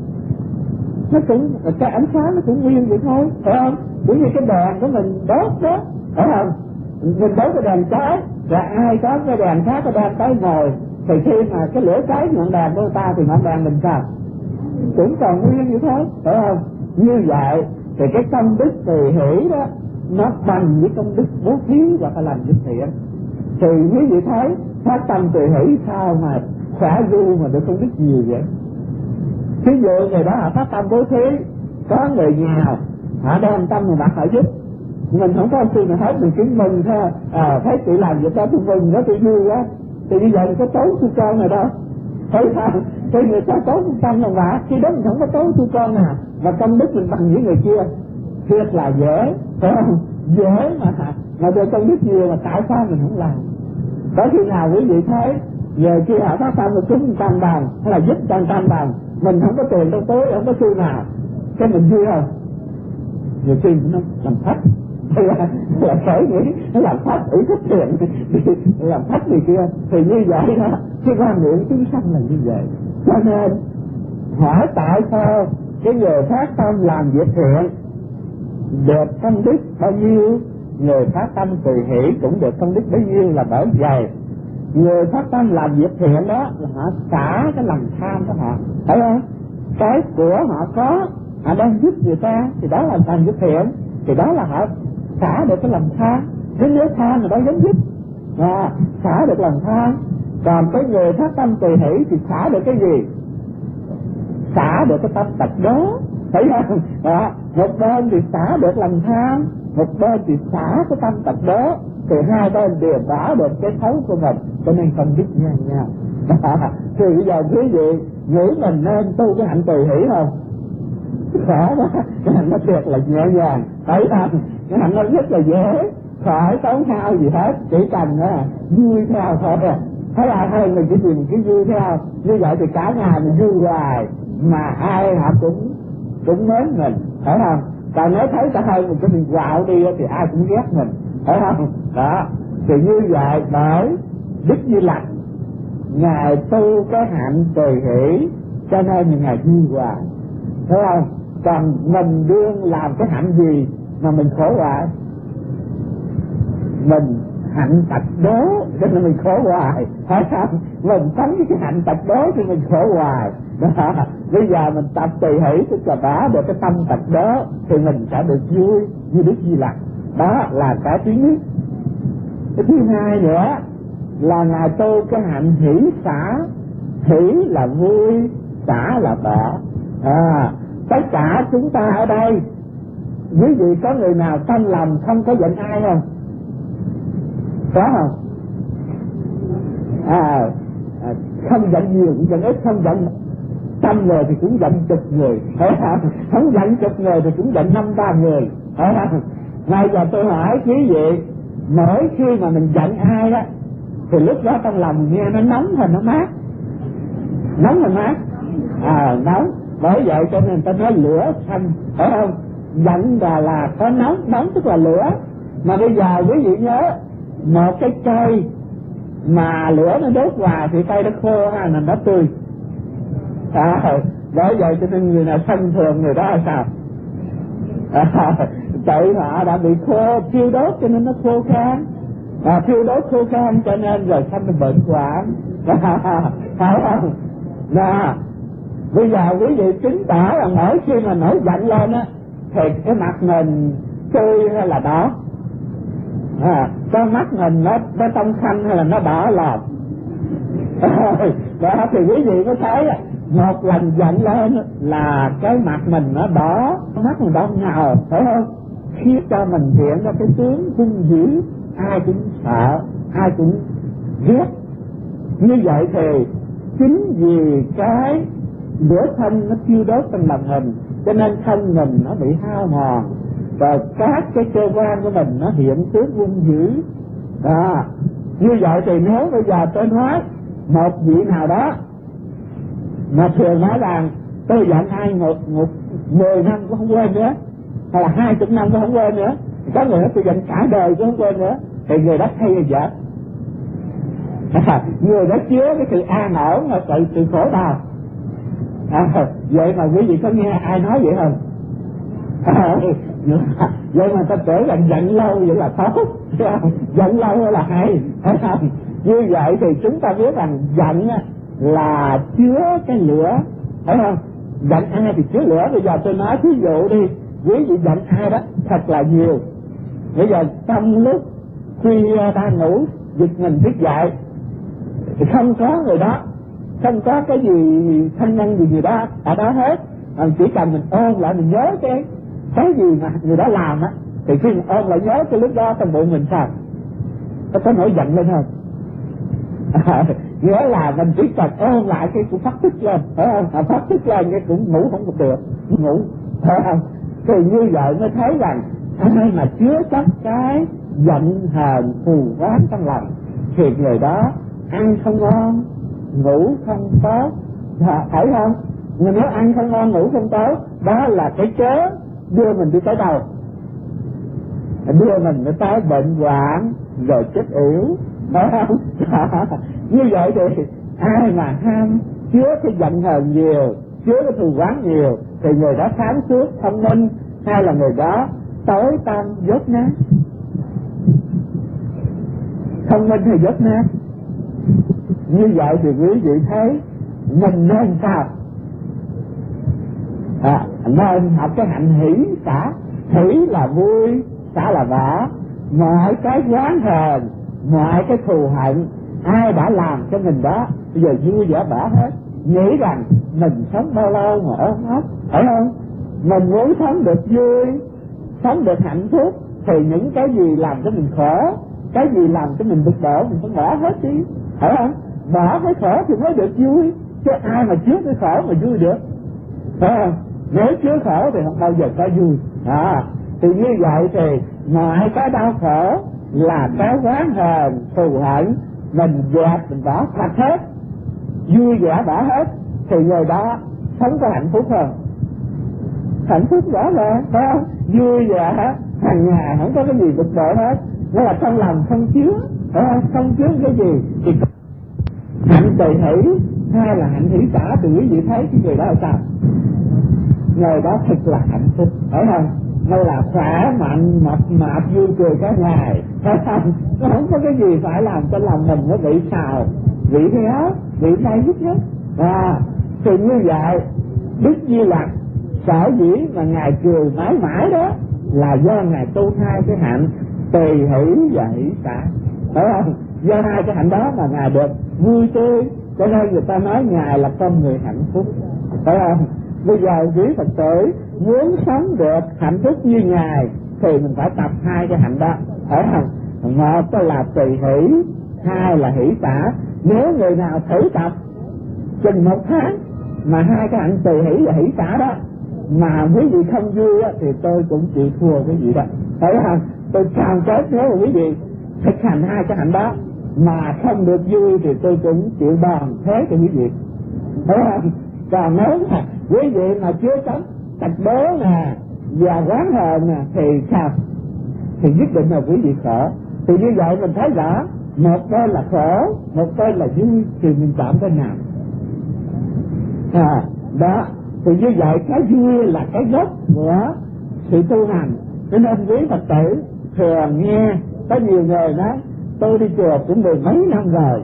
Nó cũng cái ánh sáng nó cũng nguyên vậy thôi, phải không? Cũng như cái đèn của mình đốt đó, phải không? Mình đốt cái đèn cháy, rồi ai có cái đèn khác có đem tới ngồi, thì khi mà cái lửa cháy ngọn đèn của ta thì ngọn đèn mình sao? Cũng còn nguyên vậy thôi, phải không? Như vậy thì cái công đức tùy hỷ đó nó bằng với công đức bố thí hoặc là làm việc thiện. Thì quý vị thấy phát tâm tùy hỷ sao mà khả du mà được công đức nhiều vậy? Ví dụ người đó họ phát tâm bố thí, có người nghèo họ đem tâm mà họ giúp, mình không có sự nào hết, mình chỉ mừng thôi. Thấy chị làm việc đó tôi mừng đó, tôi vui quá. Thì như vậy có tốn tôi con này đâu, thấy sao? Thì người ta tốn tâm là vả, khi đó mình không có tốn tôi con nào mà công đức mình bằng những người kia, thiệt là dễ, phải không? Dễ mà được công đức nhiều mà tại sao mình không làm? Có khi nào quý vị thấy giờ kia họ phát tâm một chúng trăm đồng hay là giúp trăm đồng, mình không có tiền trong túi, không có xu nào, cái mình vui không? Nhiều khi nó làm thách, là khởi nghĩ nó làm thách, ý thức tiền làm thách người kia, thì như vậy đó, cái quan niệm chúng sanh là như vậy. Cho nên hỏi tại sao cái người phát tâm làm việc thiện được công đức bao nhiêu, người phát tâm tùy hỷ cũng được công đức bấy nhiêu, là bởi vậy người phát tâm làm việc thiện đó là họ xả cái lòng tham của họ, phải không? Cái của họ có, họ đang giúp người ta thì đó là làm việc thiện, thì đó là họ xả được cái lòng tham. Chứ nếu tham là đó giống giúp, xả được lòng tham. Còn cái người phát tâm tùy hỷ thì xả được cái gì? Xả được cái tâm tật đó, thấy không? Một bên thì xả được lòng tham, một bên thì xả cái tâm tật đó, thì hai bên đều bỏ được cái xấu của mình, cho nên không biết ngang nhau. Thì bây giờ quý vị nghĩ mình nên tu cái hạnh tùy hỷ không? Khó đó, cái hạnh nó tuyệt là nhẹ nhàng, thấy không? Cái hạnh nó rất là dễ, khỏi tốn hao gì hết, chỉ cần vui theo thôi. Thấy ai hơn mình chỉ tìm cái vui theo, như vậy thì cả ngày mình vui hoài mà ai họ cũng mến mình, phải không? Còn nếu thấy cả hơn mình cái mình quạo đi thì ai cũng ghét mình, phải không? Đó, thì như vậy bởi Đức Như Lai ngài tu cái hạnh tùy hỷ cho nên ngài vui hoài, thấy không? Còn mình đương làm cái hạnh gì mà mình khổ hoài? Mình hạnh tật đố cho nên mình khổ hoài, phải không? Mình sống với cái hạnh tật đố thì mình khổ hoài. Đó. Bây giờ mình tập tùy hỷ tức là bỏ được cái tâm tật đó thì mình sẽ được vui như Đức Di Lặc. Đó là cái thứ nhất. Cái thứ hai nữa là ngài tu cái hạnh hỷ xả. Hỷ là vui, xả là bỏ. Tất cả chúng ta ở đây, quý vị có người nào tâm lòng không có giận ai không? Có không? Không giận nhiều cũng giận ít, không giận 100 người thì cũng giận 10 người, không giận 10 người thì cũng giận 5-3 người. Bây giờ tôi hỏi quý vị, mỗi khi mà mình giận ai đó thì lúc đó trong lòng nghe nó nóng hay nó mát? Nóng hay mát? Nóng. Bởi vậy cho nên ta nói lửa xanh, phải không? giận là có nóng tức là lửa. Mà bây giờ quý vị nhớ, một cái cây mà lửa nó đốt vào thì cây nó khô hay là nó tươi? Bởi vậy cho nên người nào sân thường người đó là sao? Tại họ đã bị khô thiêu đốt cho nên nó khô khan, thiêu đốt khô khan cho nên rồi sanh bệnh hoạn. Phải không? Nè, bây giờ quý vị chứng tỏ là mỗi khi mà nổi giận lên á thì cái mặt mình tươi hay là đỏ? Cái mắt mình nó trong xanh hay là nó đỏ lòm? Đó thì quý vị có thấy một lần giận lên là cái mặt mình nó đỏ, mắt mình đỏ ngầu, phải không? Khiến cho mình hiện ra cái tướng hung dữ, ai cũng sợ, ai cũng ghét. Như vậy thì chính vì cái lửa thân nó thiêu đốt trong lòng mình cho nên thân mình nó bị hao mòn, rồi các cái cơ quan của mình nó hiện tướng hung dữ. Như vậy thì nếu bây giờ tôi nói một vị nào đó mà thường nói rằng tôi giận ai một 10 năm cũng không quên nữa, hay là 20 năm cũng không quên nữa, có người nói tôi giận cả đời cũng không quên nữa, thì người đó hay là vợ. Người đó chứa cái sự an ổn và sự khổ đau. Vậy mà quý vị có nghe ai nói vậy không? Vậy mà ta tưởng rằng giận lâu vậy là tốt, giận lâu là hay. Như vậy thì chúng ta biết rằng giận là chứa cái lửa, phải không? Giận ai thì chứa lửa. Bây giờ tôi nói ví dụ đi, quý vị giận ai đó thật là nhiều. Bây giờ trong lúc khuya ta ngủ giật mình thức dậy, không có người đó, không có cái gì thân nhân gì đó ở đó hết, chỉ cần mình ôm lại, mình nhớ cái gì mà người đó làm á, thì khi mình ôm lại nhớ cái lúc đó trong bụng mình sao? Có nổi giận lên không? Nghĩa là mình chỉ cần ôm lại cái cũng phát tức lên, phải không? Phát tức lên cái cũng ngủ không được, ngủ, phải không? Thì như vậy mới thấy rằng ai mà chứa chấp cái giận hờn thù oán trong lòng thì người đó ăn không ngon, ngủ không tốt, phải không? Nhưng nếu ăn không ngon, ngủ không tốt, đó là cái cớ đưa mình đi tới đâu? Đưa mình đi tới bệnh hoạn rồi chết yểu, phải không? Như vậy thì ai mà ham chứa cái giận hờn nhiều, chứa cái thù oán nhiều thì người đó sáng suốt thông minh, hay là người đó tối tăm dốt nát? Thông minh hay dốt nát? Như vậy thì quý vị thấy mình nên sao? Nên học cái hạnh hỷ xả. Hỷ là vui, xả là bỏ. Mọi cái oán hờn, mọi cái thù hận ai đã làm cho mình đó, bây giờ vui vẻ bỏ hết. Nghĩ rằng mình sống bao lâu mà ôm ấp, phải không? Mình muốn sống được vui, sống được hạnh phúc, thì những cái gì làm cho mình khổ, cái gì làm cho mình bực bội, mình phải bỏ hết đi, phải không? Bỏ cái khổ thì mới được vui, chứ ai mà chứa cái khổ mà vui được, phải không? Nếu chứa khổ thì không bao giờ có vui. Thì như vậy thì mọi cái đau khổ là cái oán hờn thù hận mình dẹp, mình bỏ sạch hết, vui vẻ bỏ hết, thì người đó sống có hạnh phúc không? Hạnh phúc rõ ràng, phải không? Vui vẻ hàng ngày, không có cái gì bực bội hết, nó là trong lòng không chứa, phải không? Không chứa cái gì thì hạnh tỳ hỷ hay là hạnh hỷ xả, thì quý vị thấy cái người đó là sao? Người đó thật là hạnh phúc, phải không? Nó là khỏe mạnh, mập mạp, vui cười cả ngày, phải không? Nó không có cái gì phải làm cho lòng mình nó bị xào, bị héo, bị nay dứt hết. Thì như vậy Đức Di Lặc sở dĩ mà ngài cười mãi mãi đó là do ngài tu hai cái hạnh tỳ hỷ và hỷ xả, phải không? Do hai cái hạnh đó mà ngài được vui tươi, cho nên người ta nói ngài là con người hạnh phúc, phải không? Bây giờ quý Phật tử muốn sống được hạnh phúc như ngài thì mình phải tập hai cái hạnh đó, phải không? Một là tỳ hỷ, hai là hỷ xả. Nếu người nào thử tập chừng 1 tháng mà hai cái hạnh tỳ hỷ và hỷ xả đó mà quý vị không vui á, thì tôi cũng chịu thua quý vị đó, phải không? Tôi cam kết nếu mà quý vị thực hành hai cái hạnh đó mà không được vui thì tôi cũng chịu đòn thế cho quý vị, phải không? Còn nếu mà quý vị mà chứa chấp chặt đố nè, và oán hờn thì sao? Thì nhất định là quý vị khổ. Thì như vậy mình thấy rõ, một bên là khổ, một bên là vui, thì mình chọn bên nào? Đó, thì như vậy cái vui là cái gốc của sự tu hành. Cho nên quý Phật tử thường nghe có nhiều người nói tôi đi chùa cũng 10 mấy năm rồi.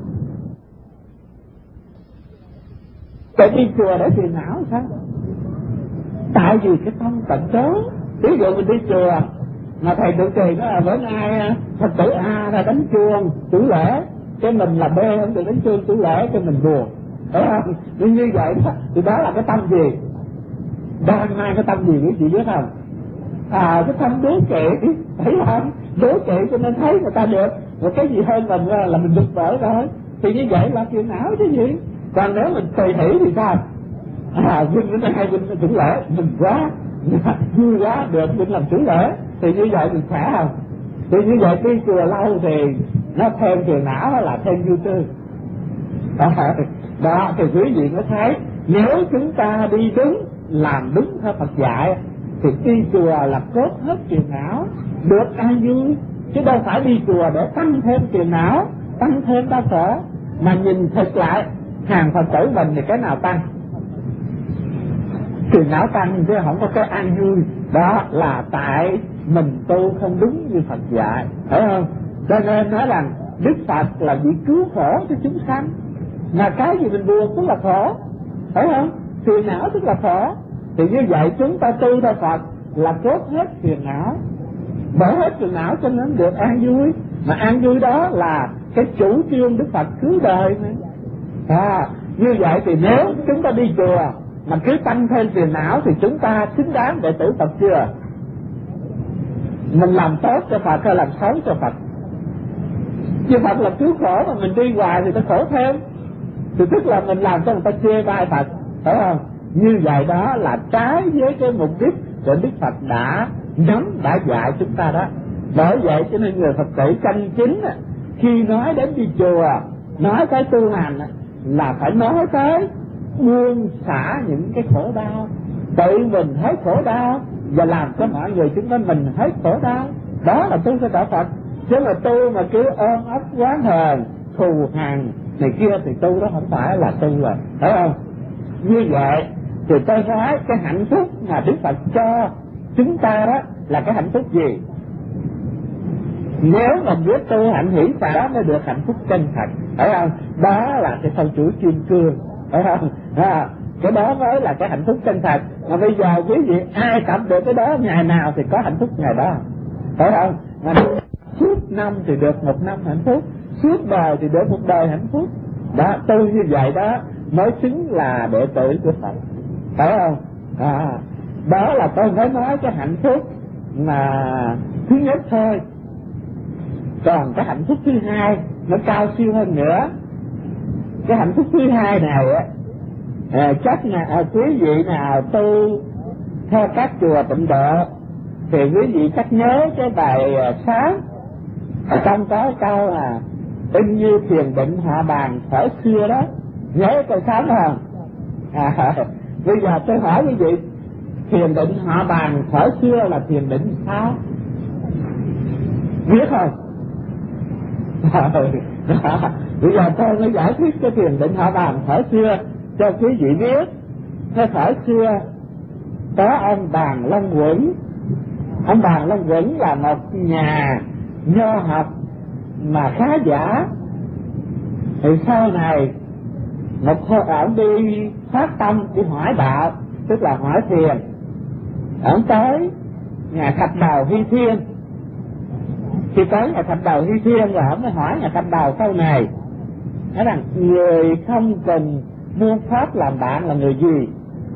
Tại đi chùa để phiền não sao? Tại vì cái tâm tận đó. Ví dụ mình đi chùa mà thầy trụ trì đó là bữa nay Phật tử A ra đánh chuông chủ lễ, cái mình là B không được đánh chuông chủ lễ, cái mình buồn, phải không? Nhưng như vậy đó, thì đó là cái tâm gì? Đang mang cái tâm gì quý vị biết không? Cái tâm đố kỵ, thấy không? Đố kỵ cho nên thấy người ta được một cái gì hơn mình là mình được vỡ rồi. Thì như vậy là phiền não chứ gì? Còn nếu mình tùy hỷ thì sao? Vinh bữa nay Vinh chủ lễ, mình quá vui quá được Vinh làm chủ lễ, thì như vậy mình khỏe không? Thì như vậy đi chùa lâu thì nó thêm phiền não hay là thêm vui tươi? Đó thì quý vị mới thấy, nếu chúng ta đi đúng, làm đúng theo Phật dạy thì đi chùa là cốt hết phiền não, được an vui, chứ đâu phải đi chùa để tăng thêm phiền não, tăng thêm đau khổ. Mà nhìn thật lại hàng Phật tử mình thì cái nào tăng? Phiền não tăng chứ không có cái an vui. Đó là tại mình tu không đúng như Phật dạy, phải không? Cho nên nói rằng Đức Phật là vị cứu khổ cho chúng sanh, mà cái gì mình buồn tức là khổ, phải không? Phiền não tức là khổ. Thì như vậy chúng ta tu theo Phật là cốt hết phiền não, bỏ hết phiền não cho nên được an vui. Mà an vui đó là cái chủ trương Đức Phật cứu đời mà. Như vậy thì nếu chúng ta đi chùa mà cứ tăng thêm phiền não thì chúng ta xứng đáng đệ tử Phật chưa? Mình làm tốt cho Phật hay làm xấu cho Phật? Chứ Phật là cứu khổ mà mình đi hoài thì ta khổ thêm, thì tức là mình làm cho người ta chê bai Phật, phải không? Như vậy đó là trái với cái mục đích của Đức Phật đã dạy chúng ta đó. Bởi vậy cho nên người Phật tử chân chính khi nói đến đi chùa, nói cái tu hành là phải nói tới buông xả những cái khổ đau, tự mình hết khổ đau và làm cho mọi người chúng ta mình hết khổ đau. Đó là tu cho đạo Phật. Chứ mà tu mà cứ ôm ấp oán hờn, thù hằn này kia thì tu đó không phải là tu rồi, phải không? Như vậy thì tôi nói cái hạnh phúc mà Đức Phật cho chúng ta đó là cái hạnh phúc gì? Nếu mà biết tu hạnh hỷ xả mới được hạnh phúc chân thật, phải không? Đó là cái sâu chuỗi kim cương, phải không? Cái đó mới là cái hạnh phúc chân thật. Mà bây giờ quý vị ai cảm được cái đó ngày nào thì có hạnh phúc ngày đó, phải không? Mà suốt năm thì được một năm hạnh phúc, suốt đời thì được một đời hạnh phúc. Đó, tu như vậy đó mới xứng là đệ tử của Phật, phải không? Đó là tôi mới nói cái hạnh phúc mà thứ nhất thôi. Còn cái hạnh phúc thứ hai nó cao siêu hơn nữa. Cái hạnh phúc thứ hai này chắc là quý vị nào tu theo các chùa Tịnh Độ thì quý vị chắc nhớ cái bài sáng ở trong có câu là in như thiền định họ bàn thuở xưa đó, nhớ câu sáng không? Bây giờ tôi hỏi quý vị, thiền định họ bàn thuở xưa là thiền định sao? Biết không? Bây giờ tôi mới giải thích cái thiền định họ bàn thuở xưa cho quý vị biết. Cái thuở xưa có ông Bàn Long Quẩn. Ông Bàn Long Quẩn là một nhà nho học mà khá giả. Thì sau này một hôm ông đi phát tâm đi hỏi đạo, tức là hỏi thiền. Ông tới nhà Thạch Đầu Hy Thiên. Khi tới nhà Thạch Đầu Hy Thiên rồi ông mới hỏi nhà Thạch Đầu câu này, nói rằng người không cần muôn pháp làm bạn là người gì?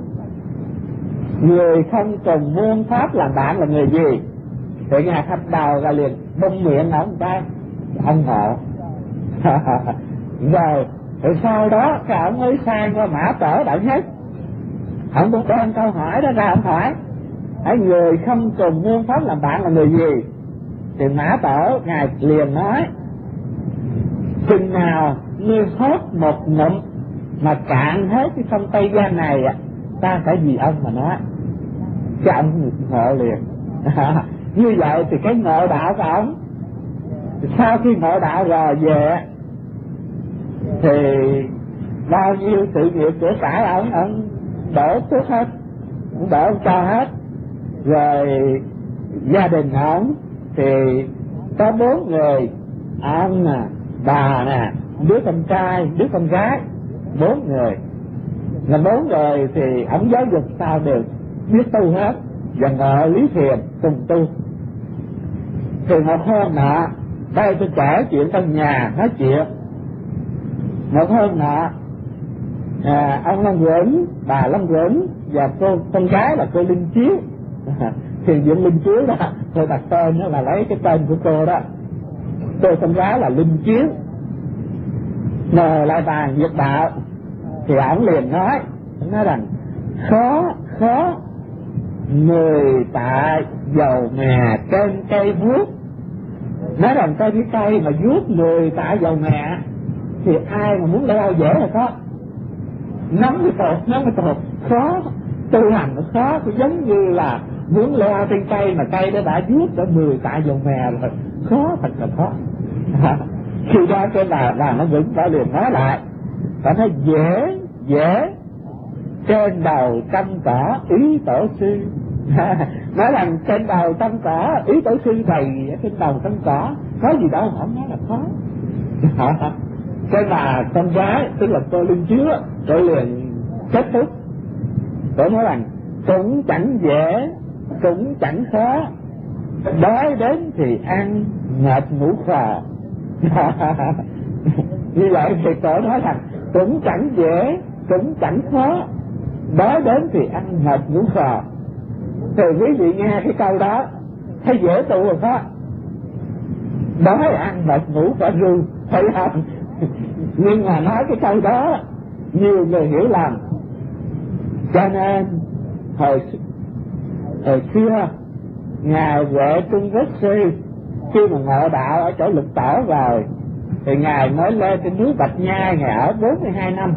Người không cần muôn pháp làm bạn là người gì? Thì nhà Thạch Đầu ra liền bông miệng ông cái ông hộ. Rồi sau đó cái ông mới sang qua Mã Tổ Đại Nhất, ông cũng đem câu hỏi đó ra ông hỏi, hãy người không cần muôn pháp làm bạn là người gì? Thì Mã Tổ ngài liền nói, chừng nào ngươi hốt một ngụm mà cạn hết cái sông Tây Giang này ta phải vì ông mà nói. cái ông ngộ liền. Như vậy thì cái ngộ đạo của ông, sau khi ngộ đạo rồi về thì bao nhiêu sự nghiệp của xã ông đổ tuốt hết, ông đổ ông cho hết. Rồi gia đình ông thì có 4 người, ông nè, bà nè, đứa con trai, đứa con gái, 4 người. Là 4 người thì ông giáo dục sao được biết tu hết, và ngồi lý thiền cùng tu. Thì một hôm nọ, đây tôi kể chuyện trong nhà nói chuyện. Một hôm nọ, ông Long Quẩn, bà Long Quẩn và con gái là cô Linh Chiếu, thiền viện Linh Chiếu đó, tôi đặt tên đó là lấy cái tên của cô đó. Cô con gái là Linh Chiếu, mời lại bàn việc đạo. Thì ông liền nói rằng khó người tại dầu mè trên cây vuốt. Nói rằng cái cây mà vuốt người tại dầu mè thì ai mà muốn leo dễ là có. Nóng cái tột, khó, tu hành nó khó, cũng giống như là muốn leo trên cây mà cây đó đã vuốt đã người tại dầu mè rồi, khó, thật là khó. Khi đó cái bà nó vững bà liền nói lại, bà nói dễ trên đầu trăm cỏ ý tổ sư. Nói rằng trên đầu trăm cỏ ý tổ sư đầy trên đầu trăm cỏ, có gì đâu không nói là khó. Cái bà con gái tức là cô Linh Chiếu, tôi liền kết thúc, tôi nói rằng cũng chẳng dễ cũng chẳng khó, đói đến thì ăn, mệt ngủ khò. Như vậy thì tôi nói rằng cũng chẳng dễ cũng chẳng khó, đói đến thì ăn, mệt ngủ khò. Thì quý vị nghe cái câu đó thấy dễ tu rồi đó, đói ăn mệt ngủ phải ru, thấy không? Nhưng mà nói cái câu đó nhiều người hiểu lầm, cho nên hồi xưa ngài Huệ Trung Quốc Sư khi mà ngộ đạo ở chỗ Lục Tổ rồi thì ngài mới lên trên núi Bạch Nhai, ngài ở 42 năm.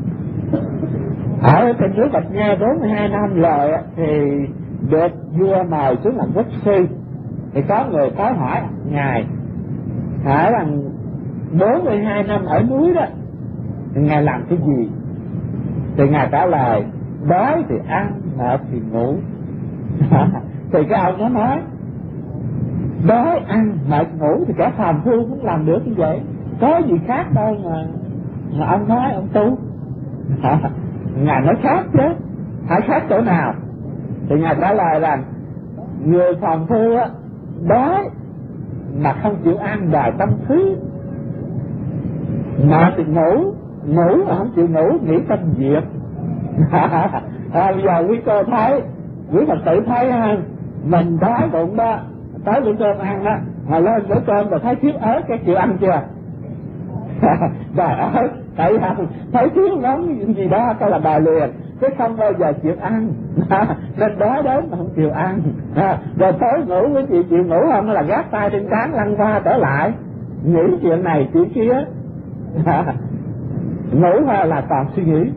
Ở trên núi Bạch Nhai 42 năm rồi thì được vua mời xuống làm quốc sư. Thì có người tới hỏi ngài, hỏi rằng 42 năm ở núi đó thì ngài làm cái gì? Thì ngài trả lời đói thì ăn, mệt thì ngủ. Thì cái ông nó nói đói ăn mệt ngủ thì cả phàm phu cũng làm được như vậy, có gì khác đâu mà ông nói ông tu. Ngài nói khác chứ, phải khác chỗ nào? Thì ngài trả lời là người phàm phu á đói mà không chịu ăn đòi tâm thứ, mà thì ngủ mà không chịu ngủ nghĩ tâm diệt. Bây giờ quý cô thấy, quý Phật tử thấy ha, mình đói bụng đó, tới bữa cơm ăn đó, mà lên bữa cơm rồi thấy thiếu ớt cái chịu ăn chưa? Trời ơi, tại không thấy thiếu món gì đó cái là bà liền, cái không bao giờ chịu ăn. Nên đói đến mà không chịu ăn. Rồi tối ngủ với chị chịu ngủ không là gác tay trên trán lăn qua trở lại nghĩ chuyện này chuyện kia. Ngủ là toàn suy nghĩ.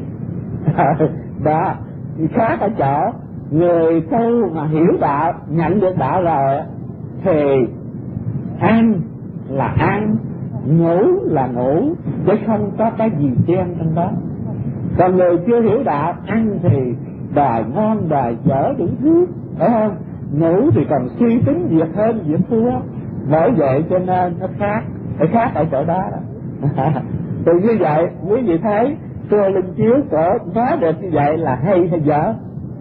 Đó khác ở chỗ người tu mà hiểu đạo, nhận được đạo rồi thì ăn là ăn, ngủ là ngủ, chứ không có cái gì chen trong đó. Còn người chưa hiểu đạo, ăn thì đòi ngon đòi dở đủ thứ, phải không? Ngủ thì còn suy tính việc hơn việc thua. Bởi vậy cho nên nó khác ở chỗ đó. Từ như vậy quý vị thấy cô Linh Chiếu có nói được như vậy là hay hay dở.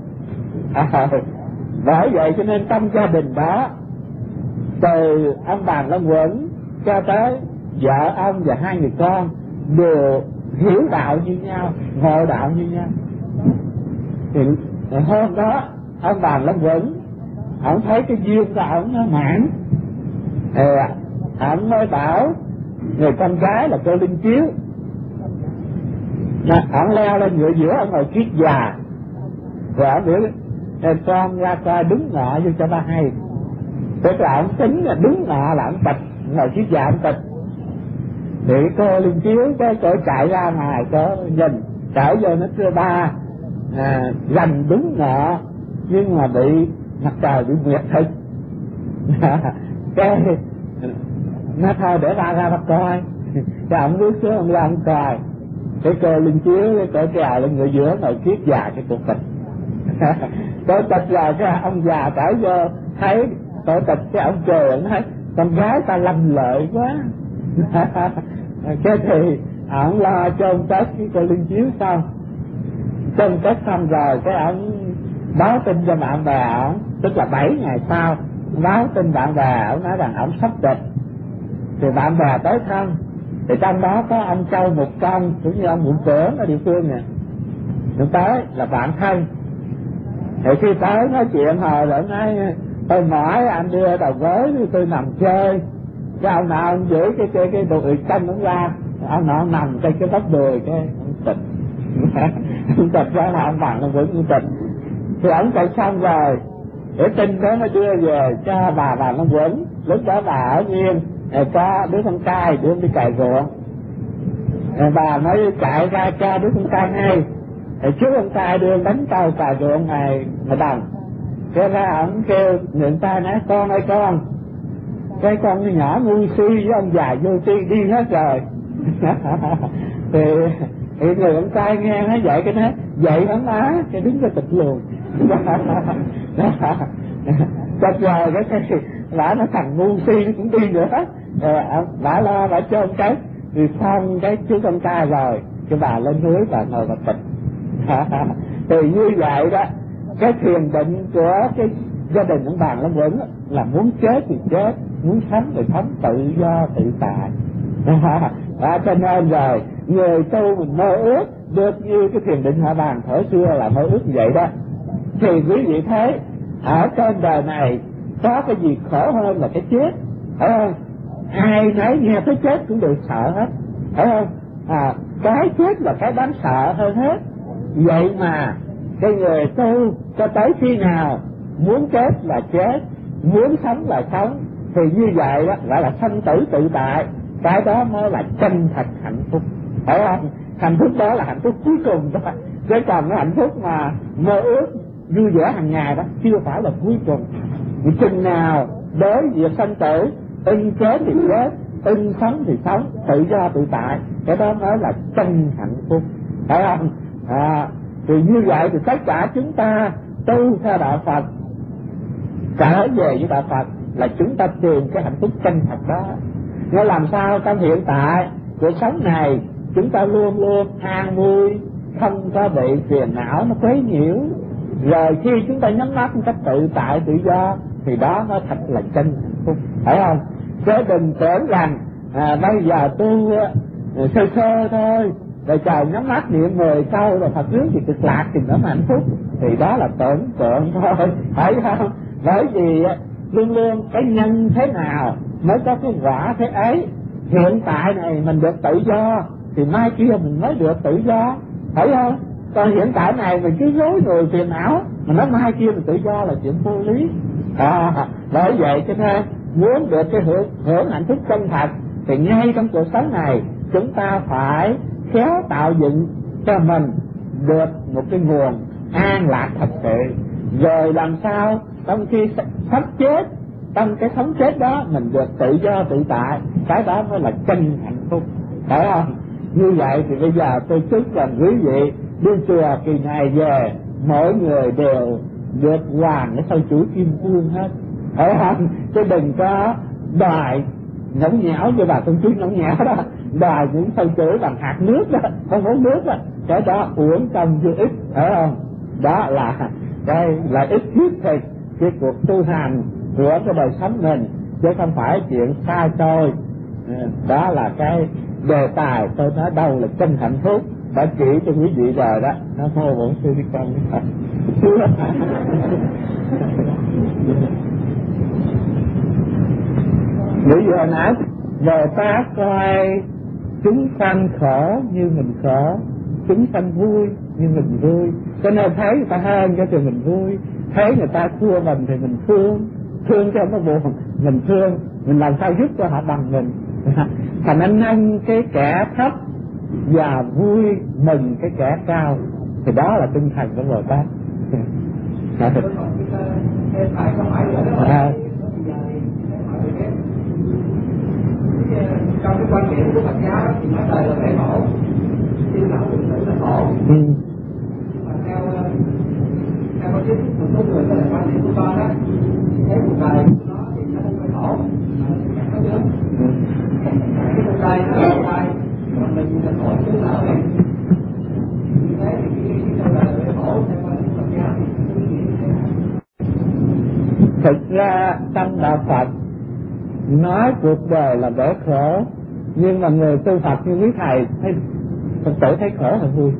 Bởi vậy cho nên trong gia đình đó, từ ông bà Long Quẩn cho tới vợ ông và 2 người con đều hiểu đạo như nhau, ngộ đạo như nhau. Thì hôm đó ông bà Long Quẩn ông thấy cái duyên của ông nó mãn, ông mới bảo người con gái là cô Linh Chiếu, ông leo lên ngựa giữa, ông ngồi kiết già, rồi ông biểu con ra coi đứng ngọ vô cho ba hay. Tức là ông tính là đứng ngọ là ông tịch, ngồi kiết già ông tịch. Thì cô Linh Chiếu cái cô chạy ra ngoài cô nhìn trở vô nó thưa ba, gần đúng ngọ nhưng mà bị mặt trời bị nguyệt thực. Cái nó thôi để ra bắt coi. Cái ông bước xuống ông ra ông coi, cái cô lên chiếu, cái cổ trà lên người giữa ngồi kiết già cái cổ tịch. Cổ tịch là cái ông già trở vô thấy cổ tịch, cái ông cười ông thấy con gái ta lanh lợi quá. Cái thì ông lo chôn cất cái cô lên chiếu xong, chôn cất xong rồi cái ông báo tin cho bạn bè ông, tức là 7 ngày sau báo tin bạn bè ông nói rằng ông sắp tịch. Thì bạn bè tới thăm, thì trong đó có ông Châu Mục Công cũng như ông Vũ Trưởng ở địa phương nè, nó tới là bạn thân. Thì khi tới nói chuyện hồi rồi nói tôi mỏi anh đưa đầu gối tôi nằm chơi. Cái ông nào ông giữ cái đùi chân nó ra, ông nào nằm trên cái bắp đùi cái ông tịch. Ông tịch ra là ông Bằng ông Vững ông tịch. Thì ông chạy xong rồi để tin đó nó đưa về cho bà Long Vững. Lúc đó bà ở Nguyên có đứa con trai đưa đi cày ruộng, bà mới chạy ra cho đứa con trai ngay. Trước con trai đưa đánh tàu cày ruộng ngoài đồng. Cái ra ông kêu người ta nói con ơi con, cái con nhỏ ngu si với ông già vô tri đi hết rồi. thì người con trai nghe nói vậy cái nói vậy hắn á, cái đứng ra tịch luôn. Chật rồi cái bà nó thằng ngu si nó cũng đi nữa. Bà lo bà chôn cái thì xong cái chú con trai rồi cái bà lên núi và ngồi vào tịch. Thì như vậy đó, cái thiền định của cái gia đình ông Bàn Long Vững là muốn chết thì chết, muốn sống thì sống tự do tự tại. Cho nên rồi người tu mình mơ ước được như cái thiền định họ bàn thời xưa là mơ ước như vậy đó. Thì quý vị thấy ở trên đời này có cái gì khổ hơn là cái chết, phải không? Ai nấy nghe tới chết cũng đều sợ hết, phải không? Cái chết là cái đáng sợ hơn hết. Vậy mà cái người tu cho tới khi nào muốn chết là chết, muốn sống là sống, thì như vậy đó gọi là sanh tử tự tại. Cái đó mới là chân thật hạnh phúc, phải không? Hạnh phúc đó là hạnh phúc cuối cùng đó. Chứ còn cái hạnh phúc mà mơ ước vui vẻ hàng ngày đó chưa phải là cuối cùng. Chừng nào đối việc sanh tử, ưng chết thì chết, ưng sống thì sống, tự do tự tại, cái đó mới là chân hạnh phúc, phải không? Thì như vậy thì tất cả chúng ta tu theo đạo Phật, trở về với đạo Phật là chúng ta tìm cái hạnh phúc chân thật đó. Nên làm sao trong hiện tại cuộc sống này chúng ta luôn luôn an vui, không có bị phiền não nó quấy nhiễu. Rồi khi chúng ta nhắm mắt một cách tự tại tự do thì đó nó thật là chân hạnh phúc, phải không? Chứ đừng tưởng rằng bây giờ tu sơ sơ thôi, rồi trời nhắm mắt niệm 10 câu rồi Phật rước thì cực lạc thì nó hạnh phúc, thì đó là tưởng tượng thôi, phải không? Bởi vì luôn luôn cái nhân thế nào mới có cái quả thế ấy. Hiện tại này mình được tự do thì mai kia mình mới được tự do, phải không? Còn hiện tại này mình cứ rối người phiền não, mà nói mai kia mình tự do là chuyện vô lý. Bởi vậy cho nên muốn được cái hưởng hạnh phúc chân thật thì ngay trong cuộc sống này chúng ta phải khéo tạo dựng cho mình được một cái nguồn an lạc thật sự. Rồi làm sao trong khi sắp chết, trong cái sống chết đó mình được tự do tự tại, cái đó mới là chân hạnh phúc, phải không? Như vậy thì bây giờ tôi chúc rằng quý vị đi chùa kỳ này về mỗi người đều được hoàn cái sâu chuỗi kim cương hết, phải không? Chứ đừng có đòi nhõng nhẽo như bà công chúa nhõng nhẽo đó, đòi những sâu chuỗi bằng hạt nước đó, không uống nước đó, cái đó uống công vô ích, phải không? Đó là cái lợi ích thiết thực cái cuộc tu hành của cái đời sống mình, chứ không phải chuyện xa xôi. Đó là cái đề tài tôi nói đâu là chân hạnh phúc, đã chỉ cho quý vị rồi đó. Nó mô Bổn Sư Thích Ca Mâu Ni Phật. Bây giờ nãy Bồ Tát coi chúng sanh khổ như mình khổ, chúng sanh vui như mình vui, cho nên thấy người ta hơn cho thì mình vui, thấy người ta thua mình thì mình thương cho nó buồn mình thương, mình làm sao giúp cho họ bằng mình. Thành anh nâng cái kẻ thấp và vui mừng cái kẻ cao, thì đó là tinh thần của Bồ Tát. Trong cái quan điểm của Phật giáo thì nói đời là bể khổ, yêu lão tự tử là khổ. Nhưng mà theo quan điểm một số người có là quan điểm của con đó, thấy cuộc đời của nó thì nó không phải khổ, mà nó chẳng có nhớ. Cái cuộc đời nó là cuộc đời, còn mình là khổ chứ là ở đây. Như thế thì cái cuộc đời là bể khổ theo quan điểm của Phật giáo thì không nghĩ như thế nào. Thực ra trong đạo Phật nói cuộc đời là bể khổ, nhưng mà người tu Phật như quý thầy thấy Phật tử thấy khổ là vui,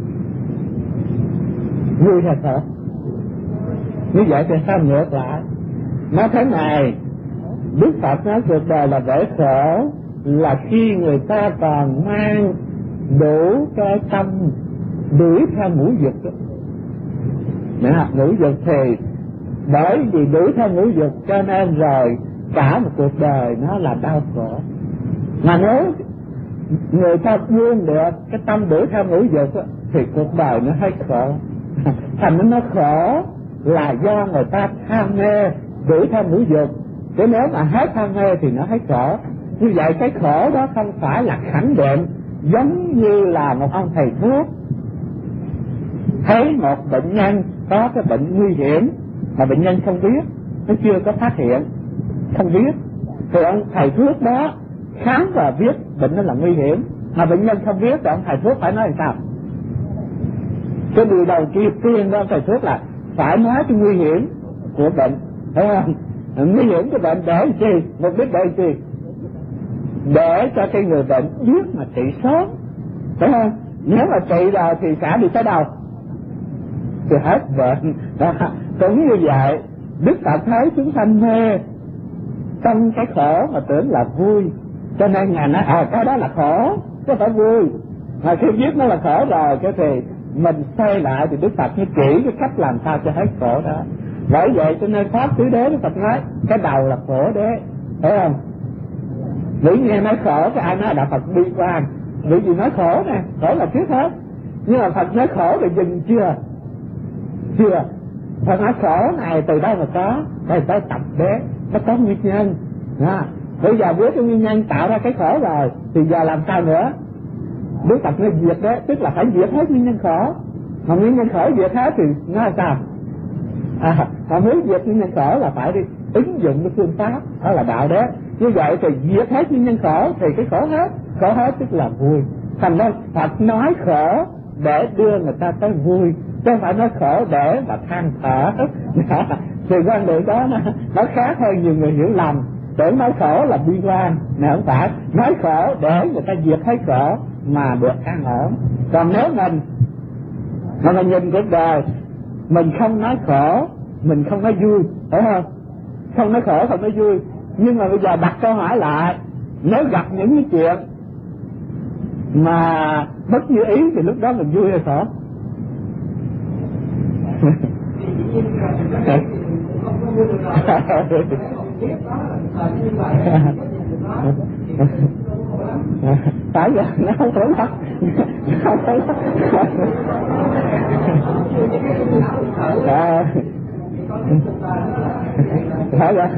vui là khổ. Như vậy thì sao ngược lại? Nói thế này, Đức Phật nói cuộc đời là bể khổ là khi người ta còn mang đủ cái tâm đuổi theo ngũ dục đó. Ngũ dục thì bởi vì đuổi theo ngũ dục cho nên rồi cả một cuộc đời nó là đau khổ. Mà nếu người ta buông được cái tâm đuổi theo ngũ dục thì cuộc đời nó hơi khổ. Thành nó khổ là do người ta tham mê đuổi theo ngũ dục, chứ nếu mà hết tham mê thì nó hết khổ. Như vậy cái khổ đó không phải là khẳng định, giống như là một ông thầy thuốc thấy một bệnh nhân có cái bệnh nguy hiểm mà bệnh nhân không biết, nó chưa có phát hiện, không biết, thì ông thầy thuốc đó khám và biết bệnh nó là nguy hiểm, mà bệnh nhân không biết thì ông thầy thuốc phải nói làm sao? Cái điều đầu tiên đó ông thầy thuốc là phải nói cái nguy hiểm của bệnh, thấy không? Nguy hiểm của bệnh để gì? Mục đích để gì? Để cho cái người bệnh biết mà trị sớm, thấy không? Nếu mà trị rồi thì sẽ bị tới đâu? Thì hết bệnh. Cũng như vậy, Đức Phật thấy chúng sanh mê trong cái khổ mà tưởng là vui, cho nên Ngài nói cái đó là khổ, chứ phải vui. Mà khi biết nó là khổ rồi, cái thì mình xoay lại thì Đức Phật mới chỉ cái cách làm sao cho hết khổ đó. Bởi vậy cho nên Pháp Tứ Đế Đức Phật nói cái đầu là khổ đế, thấy không? Nếu nghe nói khổ cái ai nói là Phật bi quan, bởi vì nói khổ nè, khổ là trước hết. Nhưng mà Phật nói khổ rồi dừng chưa? Chưa. Phật nói khổ này từ đâu mà có? Đây tới tập đế, nó có nguyên nhân. Bây giờ biết cái nguyên nhân tạo ra cái khổ rồi thì giờ làm sao nữa? Đức Phật nói diệt đó, tức là phải diệt hết nguyên nhân khổ. Mà nguyên nhân khổ diệt hết thì nó là sao? Mà muốn diệt nguyên nhân khổ là phải đi ứng dụng cái phương pháp, đó là đạo đế. Như vậy thì diệt hết nguyên nhân khổ thì cái khổ hết tức là vui. Thành ra Phật nói khổ để đưa người ta tới vui, chứ không phải nói khổ để mà than thở. Thì quan điểm đó nó khác hơn, nhiều người hiểu lầm, tưởng nói khổ là bi quan, mà không phải. Nói khổ để người ta diệt hết khổ mà được an ổn. Còn nếu mình nhìn cuộc đời, mình không nói khổ, mình không nói vui, phải không? Không nói khổ, không nói vui. Nhưng mà bây giờ đặt câu hỏi lại, nếu gặp những cái chuyện mà bất như ý thì lúc đó mình vui hay khổ? Tại giờ nó không khổ lắm, không khổ lắm. Phải rồi.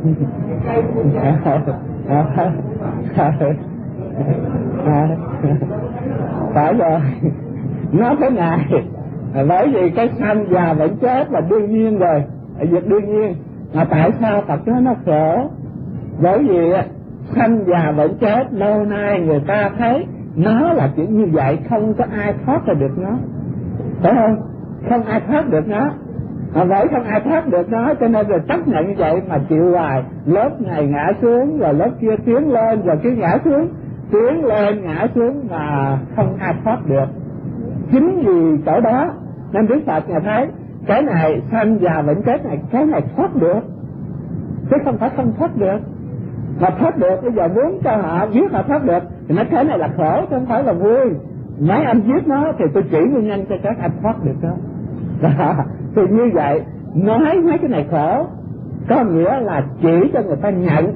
Phải rồi. Nói thế này, bởi vì cái sanh già bệnh chết là đương nhiên rồi, việc đương nhiên. Mà tại sao Phật nói nó khổ? Bởi vì sanh già bệnh chết lâu nay người ta thấy nó là chuyện như vậy, không có ai thoát ra được nó, phải không? Không ai thoát được nó. Mà bởi không ai thoát được nó cho nên rồi chấp nhận như vậy mà chịu hoài. Lớp này ngã xuống rồi lớp kia tiến lên, rồi cứ ngã xuống, tiến lên ngã xuống mà không ai thoát được. Chính vì chỗ đó nên Đức Phật Ngài thấy cái này sanh già bệnh chết này, cái này thoát được, chứ không phải không thoát được. Mà thoát được bây giờ muốn cho họ biết họ thoát được thì nói cái này là khổ chứ không phải là vui. Mấy anh giết nó thì tôi chỉ nguyên nhân cho các anh thoát được đó. Thì như vậy nói mấy cái này khổ có nghĩa là chỉ cho người ta nhận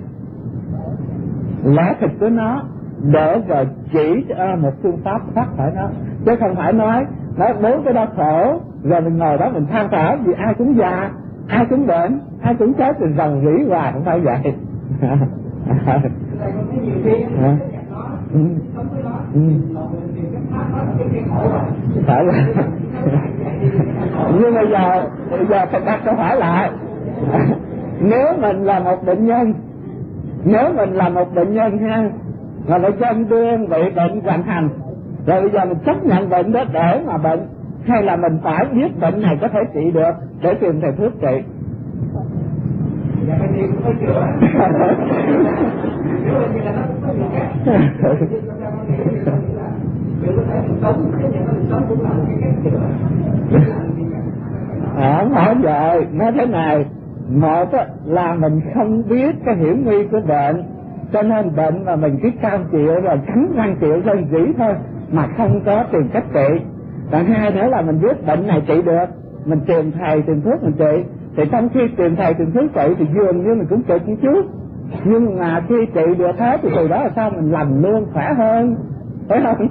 lẽ thực của nó để rồi chỉ cho một phương pháp thoát khỏi nó, chứ không phải nói Đó, bốn cái đó khổ. Rồi mình ngồi đó mình than thở vì ai cũng già, ai cũng bệnh, ai cũng chết, mình rần rỉ hoài, không phải vậy. Phải là nhưng bây giờ phải đặt câu hỏi lại. Nếu mình là một bệnh nhân ha, mà lại chân đương bị bệnh hoành hành, rồi bây giờ mình chấp nhận bệnh đó để mà bệnh, hay là mình phải biết bệnh này có thể trị được để tìm thầy thuốc trị? Dạ, cái gì cũng phải chữa. Nếu như là nó cũng có nhiều cách. Nếu có thể mình sống, cái nhà mình sống cũng là một cái cách chữa. Không phải vậy, nói thế này. Một là mình không biết cái hiểm nguy của bệnh, cho nên bệnh mà mình cứ cam chịu rồi cắn răng chịu rên rỉ thôi mà không có tìm cách trị. Còn hai nữa là mình biết bệnh này trị được, mình tìm thầy tìm thuốc mình trị. Thì trong khi tìm thầy tìm thuốc trị thì dường như mình cũng trị một chút, nhưng mà khi trị được hết thì từ đó là sao mình làm luôn khỏe hơn, phải không?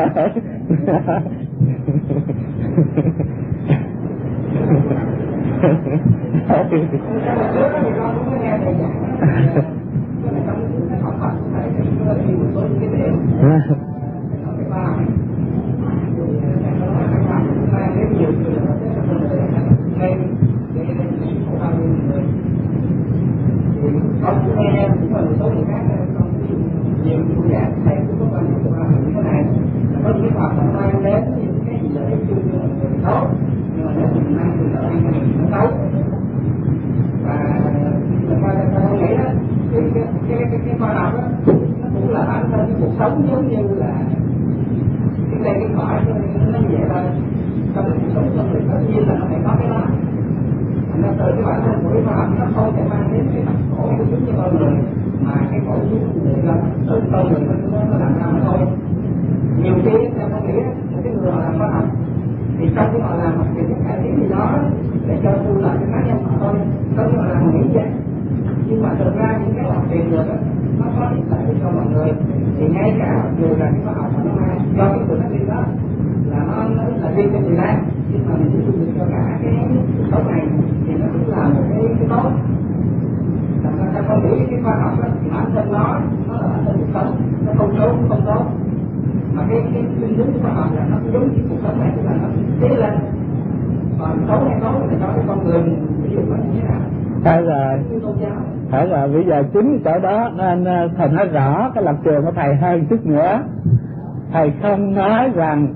Ông cũng nghe cũng là một số người khác nhiều người giảng thầy cũng có quan điểm như thế này, là có những hoạt động mang đến những cái gì lợi ích chung cho người tốt, nhưng mà nếu mình mang từ lợi ích mình nó xấu. Và mình coi là tôi nghĩ đó, cái khoa học đó nó cũng là bản thân cái cuộc sống giống như là cái đây cái khỏi nó như vậy thôi. Trong cái cuộc sống con người tất nhiên là nó phải có cái đó. Nên từ cái bản thân của cái khoa học nó không thể mang đến cái mặt khổ của chúng cho con người, mà cái khổ của người là từ con người nó làm ra mà thôi. Nhiều khi theo con nghĩ một cái người làm khoa học thì trong cái họ làm một cái cải tiến gì đó để cho tu làm cái cá nhân họ thôi, trong cái họ làm nghĩ vậy. Nhưng mà thực ra những cái làm tiền được nó có ích lợi cho mọi người, thì ngay cả dù là cái khoa học nó mang do cái người phát triển đó là nó là riêng cho người ta, nhưng mà mình sử dụng cho cả cái cuộc sống này thì nó cũng là một cái tốt. Làm ta không nghĩ cái khoa học đó thì bản thân nó là bản thân cuộc sống, nó không xấu cũng không tốt, mà cái khuynh hướng của khoa học là nó cũng giống như cuộc sống này, tức là nó tiến lên. Còn xấu hay tốt thì cho cái con người ví dụ nó như thế nào. Phải rồi, bây giờ chính chỗ đó nên thầy nói rõ cái lập trường của thầy hơn chút nữa. Thầy không nói rằng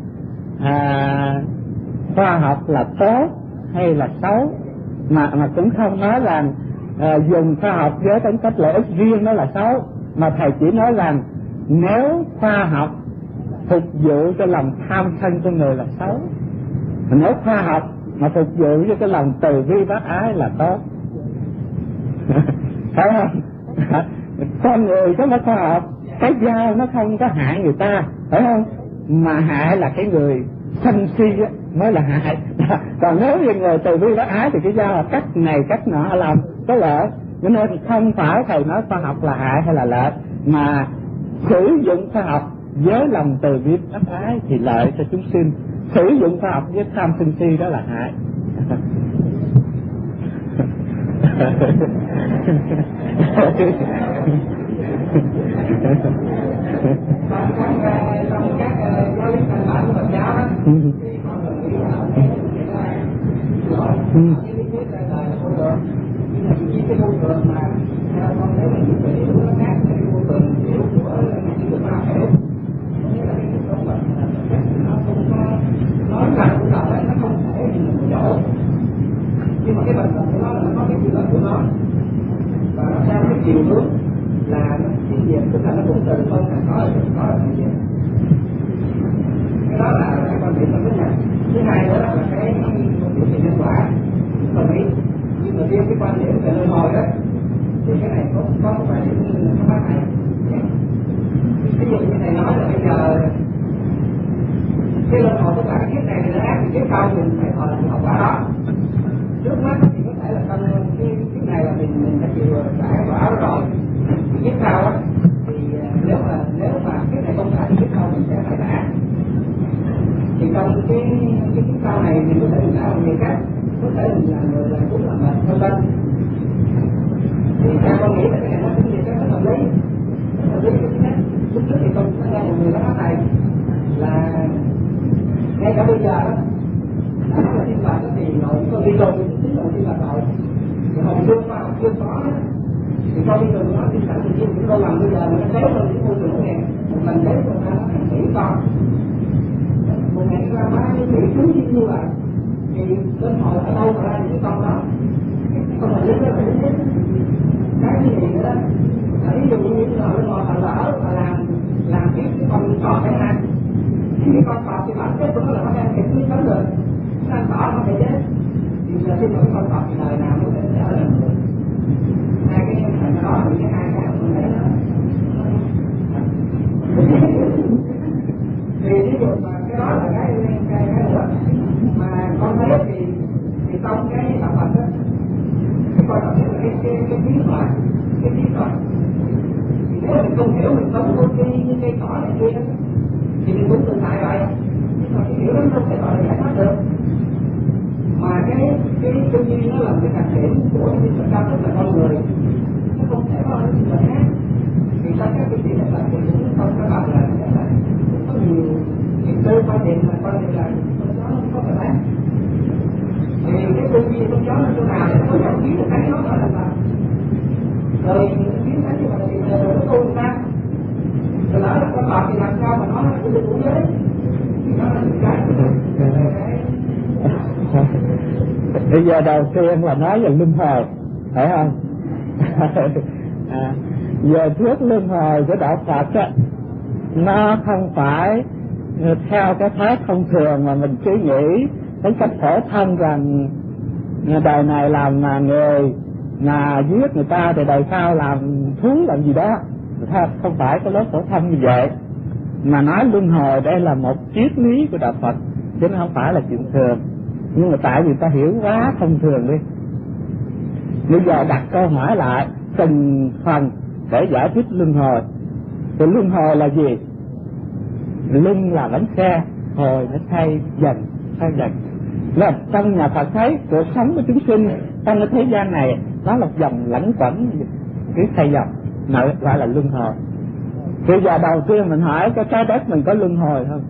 khoa học là tốt hay là xấu, mà cũng không nói rằng dùng khoa học với tính cách lợi ích riêng đó là xấu, mà thầy chỉ nói rằng nếu khoa học phục vụ cho lòng tham sân của người là xấu, nếu khoa học mà phục vụ cho cái lòng từ bi bác ái là tốt. Phải không? Con người có một khoa học, cái dao nó không có hại người ta, phải không? Mà hại là cái người sân si mới là hại. Còn nếu như người từ bi bác ái thì cái dao là cách này cách nọ làm có lợi. Cho nên không phải thầy nói khoa học là hại hay là lợi, mà sử dụng khoa học với lòng từ bi bác ái thì lợi cho chúng sinh, sử dụng khoa học với tham sân si đó là hại. Trong các giáo lý căn bản của Phật giáo đó, thì họ cần nghĩ là cái lý thuyết là vô thường, nhưng mà chỉ cái vô thường mà theo con thấy là những cái điều nó khác cái vô thường hiểu của những người khoa học hiểu. Nghĩa là cái cuộc sống bệnh nó không có nói rằng cũng là nó không thể hình một chỗ, nhưng mà cái bệnh của nó là nó có cái quy luật của nó, và nó theo cái chiều hướng là nó chuyên nghiệp, tức là nó cũng từ không thành có là chuyên nghiệp. Cái đó là cái quan điểm thứ nhất. Thứ hai nữa là cái điều kiện nhân quả đồng ý, nhưng mà riêng cái quan điểm về luân hồi đó thì cái này có một vài điểm nó khác này. Ví dụ như thầy nói là bây giờ cái luân hồi của cả cái kiếp này thì nó ác thì kiếp sau mình phải thọ làm hậu quả đó. Trước mắt thì có thể là trong cái kiếp này là mình đã chịu trải quả rồi, kiếp sau á thì nếu mà kiếp này không phải kiếp sau mình sẽ phải trả. Thì trong trong cái sau này mình có thể mình làm người khác, có thể mình làm người làm cũng làm vân vân. Thì theo con nghĩ là cái này nó cũng như cái rất hợp lý. Lúc trước thì con đã nghe một người nói này là ngay cả bây giờ đó đã nói là thiên phạt thì nội con đi rồi mình tính là thiên phạt rồi. Thì hồi trước mà chưa có đó thì con đi rồi nó thiên phạt thì cũng đâu làm bây giờ mà nó kéo lên cái môi trường này một lần đấy con ta nó thành nghĩ con một ngày qua má cái nghĩ chú như vậy thì đến hồi ở đâu mà ra những con đó con là rất là biết cái gì nữa đó. Ví dụ như là bên ngoài họ lỡ mà làm cái con cọp cái này cái con cọp thì bản chất của nó là nó đang kịp sống được nó đang tỏ nó phải chết thì giờ khi mà cái con cọp thì đời nào nó sẽ trở lại được hai cái thành đó thì cái hai cái mình thấy nó thì ví dụ mà cái đó là cái nữa mà con thấy thì trong cái sản phẩm đó cái con cọp là cái trí tuệ thì nếu mình không hiểu mình sống vô tri như cây cỏ này kia thì mình cũng tự tại vậy, nhưng mà cái hiểu đó không thể gọi là giải thoát được. Mà cái tư duy nó là cái đặc điểm của những cái tâm là con người, nó không thể có những người khác. Thì tất cả cái chuyện là thì cũng không có bằng là có nhiều những tư quan điểm là con người là nó không có phải thì cái tư duy trong đó là chỗ nào để nó không biết được cái nó là sao. Rồi biến thành như vậy thì nó tu ra rồi đó là con bạc thì làm sao mà nó cũng được cũng giới thì nó là cái bây giờ đầu tiên là nói về luân hồi phải không? Giờ thuyết luân hồi của đạo Phật á, nó không phải theo cái thế thông thường mà mình cứ nghĩ đến cách phổ thông rằng đời này làm mà người mà giết người ta thì đời sau làm thú làm gì đó, không phải cái lớp phổ thông như vậy. Mà nói luân hồi đây là một triết lý của đạo Phật chứ nó không phải là chuyện thường. Nhưng mà tại vì ta hiểu quá thông thường đi, bây giờ đặt câu hỏi lại từng phần để giải thích luân hồi. Thì luân hồi là gì? Luân là bánh xe, hồi nó thay dần. Là trong nhà Phật thấy cuộc sống của chúng sinh trong cái thế gian này nó là dòng lẫn quẩn cứ thay dòng, gọi là luân hồi. Bây giờ đầu tiên mình hỏi cái trái đất mình có luân hồi không?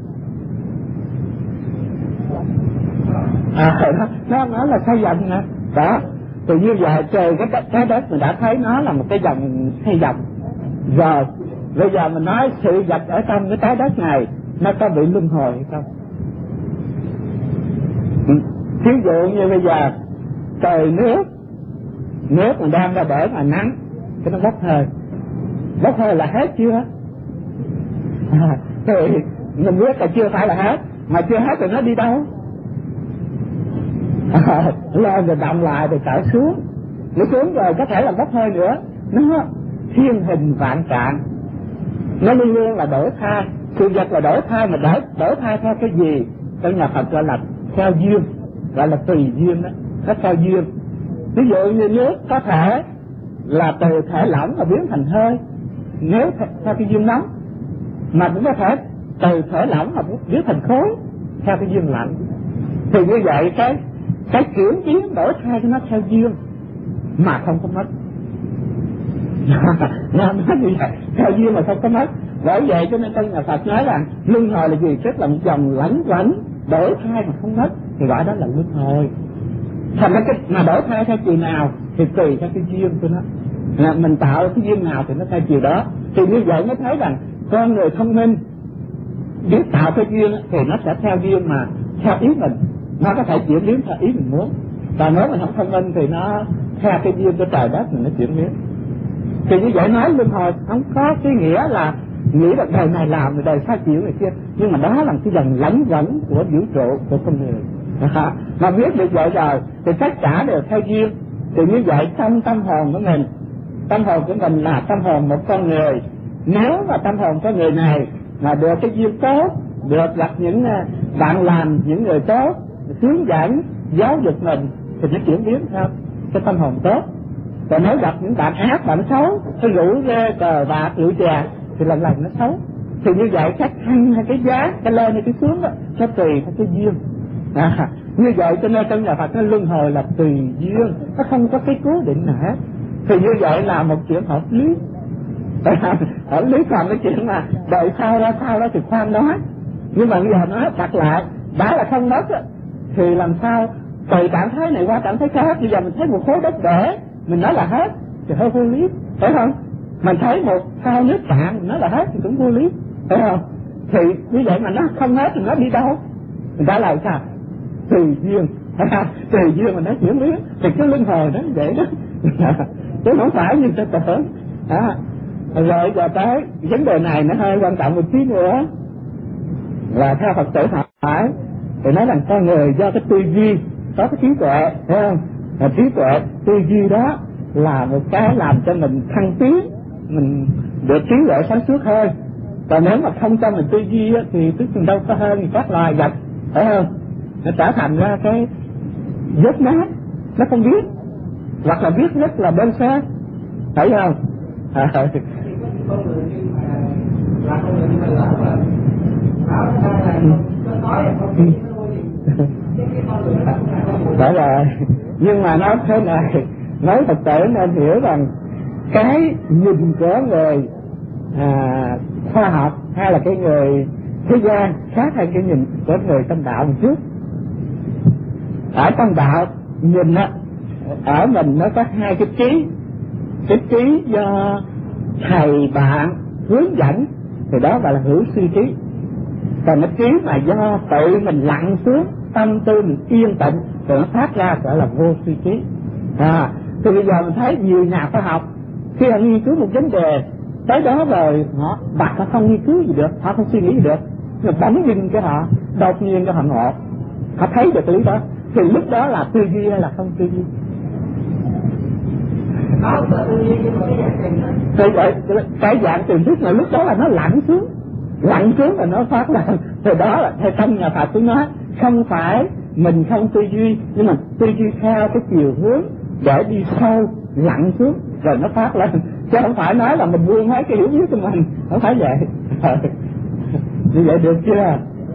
Nó là thay dòng nè. Đó, thì như vậy trời cái trái đất mình đã thấy nó là một cái dòng thay dòng. Rồi, bây giờ mình nói sự vật ở trong cái trái đất này nó có bị luân hồi hay không? Ví dụ như bây giờ trời nước mình đang ra bể mà nắng cái nó bốc hơi là hết chưa? Thì mình biết là chưa phải là hết, mà chưa hết thì nó đi đâu? Lên rồi động lại rồi trở xuống, nó xuống rồi có thể là bốc hơi nữa. Nó thiên hình vạn trạng, nó luôn luôn là đổi thay. Sự vật là đổi thay, mà đổi thay theo cái gì? Trong nhà Phật gọi là theo duyên, gọi là tùy duyên đó, nó theo duyên. Ví dụ như nước có thể là từ thể lỏng mà biến thành hơi nếu theo cái duyên nóng, mà cũng có thể từ thể lỏng mà biến thành khối theo cái duyên lạnh. Thì như vậy cái chuyển biến đổi thay nó theo duyên mà không có mất. Nó như vậy, theo duyên mà không có mất. Bởi vậy cho nên trong nhà Phật nói rằng luân hồi là gì? Tức là một dòng lẫn quẩn đổi thay mà không mất, thì gọi đó là luân hồi. Thành ra cái mà đổi thay theo chiều nào thì tùy theo cái duyên của nó, là mình tạo cái duyên nào thì nó theo chiều đó. Thì như vậy mới thấy rằng con người thông minh biết tạo cái duyên thì nó sẽ theo duyên mà theo ý mình, nó có thể chuyển biến theo ý mình muốn. Và nếu mình không thông minh thì nó theo cái duyên của trời đất mình nó chuyển biến. Thì như vậy nói luân hồi không có cái nghĩa là nghĩ là đời này làm rồi đời sau chịu này kia, nhưng mà đó là cái dòng lẫn quẩn của vũ trụ của con người. Mà biết được vậy rồi thì tất cả đều theo duyên. Thì như vậy trong tâm hồn của mình là tâm hồn một con người. Nếu mà tâm hồn con người này mà được cái duyên tốt, được gặp những bạn làm những người tốt, hướng dẫn giáo dục mình thì nó chuyển biến theo cái tâm hồn tốt. Còn nếu gặp những bạn ác, bạn xấu, cái rủ rê cờ bạc rượu chè thì lần nó xấu. Thì như vậy cái thăng hay cái giá, cái lên hay cái xuống đó, nó tùy theo cái duyên. Như vậy cho nên trong nhà Phật nó luân hồi là tùy duyên, nó không có cái cố định nào hết. Thì như vậy là một chuyện hợp lý. Hợp lý, còn cái chuyện mà đợi sao đó thì khoan nói. Nhưng mà bây giờ nói đặt lại, đã là không mất á, thì làm sao từ trạng thái này qua trạng thái khác. Bây giờ mình thấy một khối đất để mình nói là hết thì hơi vô lý, phải không? Mình thấy một thao nước cạn mình nói là hết thì cũng vô lý, phải không? Thì như vậy mà nó không hết thì nó đi đâu? Mình đã là sao? Tùy duyên, tùy duyên mà nó chuyển biến. Thì cái luân hồi đó vậy đó. Chứ không phải như ta tưởng. Rồi giờ tới vấn đề này nó hơi quan trọng một tí nữa, là theo Phật tử hỏi thì nói rằng con người do cái tư duy có cái trí tuệ, thấy không? Và trí tuệ, tư duy đó là một cái làm cho mình thăng tiến, mình được trí tuệ sáng suốt hơn. Còn nếu mà không cho mình tư duy thì tức mình đâu có hơn các loài vật, phải không? Nó trở thành ra cái dốt nát, nó không biết, hoặc là biết rất là đơn sơ, phải không? Đó rồi. Nhưng mà nói thế này, nói Phật tử nên hiểu rằng cái nhìn của người khoa học hay là cái người thế gian khác hơn cái nhìn của người tâm đạo một chút. Ở tâm đạo nhìn á, ở mình nó có hai cái trí. Cái trí do thầy bạn hướng dẫn thì đó gọi là hữu suy trí. Còn cái trí mà do tự mình lặn xuống, tâm tư mình yên tĩnh thì nó phát ra gọi là vô suy trí. Thì bây giờ mình thấy nhiều nhà khoa học khi họ nghiên cứu một vấn đề tới đó rồi họ đặt, họ không nghiên cứu gì được, họ không suy nghĩ gì được, rồi bỗng dưng cái họ đột nhiên cái họ ngộ, họ thấy được cái lý đó, thì lúc đó là tư duy hay là không tư duy? Cái dạng tiềm thức là lúc đó là nó lặn xuống là nó phát ra. Từ đó là theo trong nhà Phật tôi nói không phải mình không tư duy, nhưng mà tư duy theo cái chiều hướng để đi sâu lặn xuống rồi nó phát lên, chứ không phải nói là mình buông hết cái hiểu biết của mình, không phải vậy. Như vậy được chưa?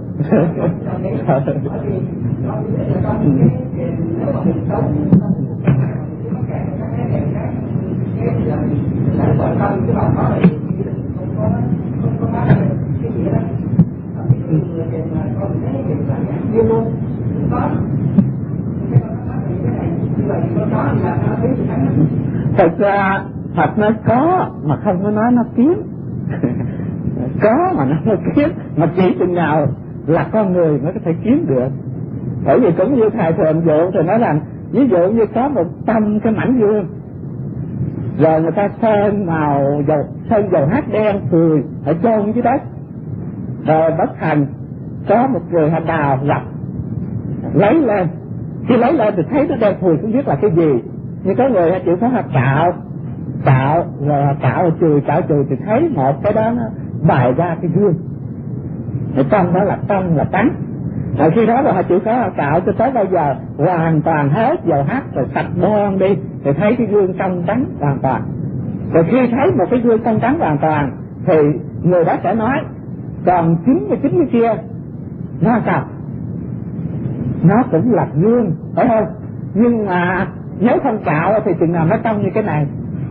Thật ra Phật nói có mà không có nói nó kiếm. Có mà nó kiếm, mà chỉ chừng nào là con người mới có thể kiếm được. Bởi vì cũng như thầy thường dụ thì nói rằng ví dụ như có 100 cái mảnh vuông, rồi người ta sơn dầu hắc đen cười ở chôn dưới đất, rồi bất thành có một người họ đào gặp lấy lên, khi lấy lên thì thấy nó đen thùi không biết là cái gì, nhưng có người họ chịu khó họ cạo rồi họ cạo chùi thì thấy một cái đó nó bày ra cái gương, ở trong đó là trắng. Rồi khi đó rồi họ chịu khó họ cạo cho tới bao giờ hoàn toàn hết dầu hắc rồi sạch bon đi thì thấy cái gương trong trắng hoàn toàn. Rồi khi thấy một cái gương trong trắng hoàn toàn thì người đó sẽ nói còn 99 cái kia nó sao? Nó cũng là gương, phải không? Nhưng mà nếu không cạo thì chừng nào nó trong như cái này.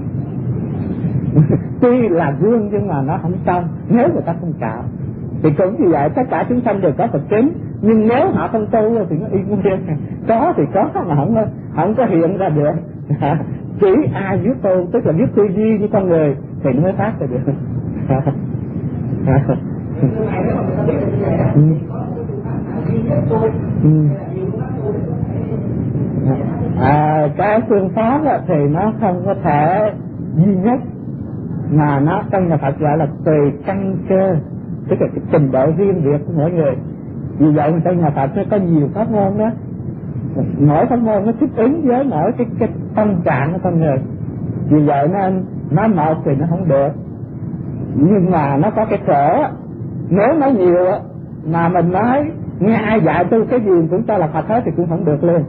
Tuy là gương nhưng mà nó không trong nếu người ta không cạo. Thì cũng như vậy, tất cả chúng sanh đều có Phật tính, nhưng nếu họ không tu thì nó y nguyên. Có thì có mà không có hiện ra được. Chỉ ai biết tu, tức là biết tư duy với con người thì nó mới phát ra được. Cái phương pháp thì nó không có thể duy nhất, mà nó trong nhà Phật gọi là tùy căn cơ, tức là cái trình độ riêng biệt của mỗi người. Vì vậy trong nhà Phật nó có nhiều pháp môn đó, mỗi pháp môn nó thích ứng với mỗi cái tâm trạng của con người. Vì vậy nên nói một thì nó không được, nhưng mà nó có cái khổ. Nếu nói nhiều mà mình nói nghe ai dạy tu cái gì cũng cho là Phật hết thì cũng không được luôn.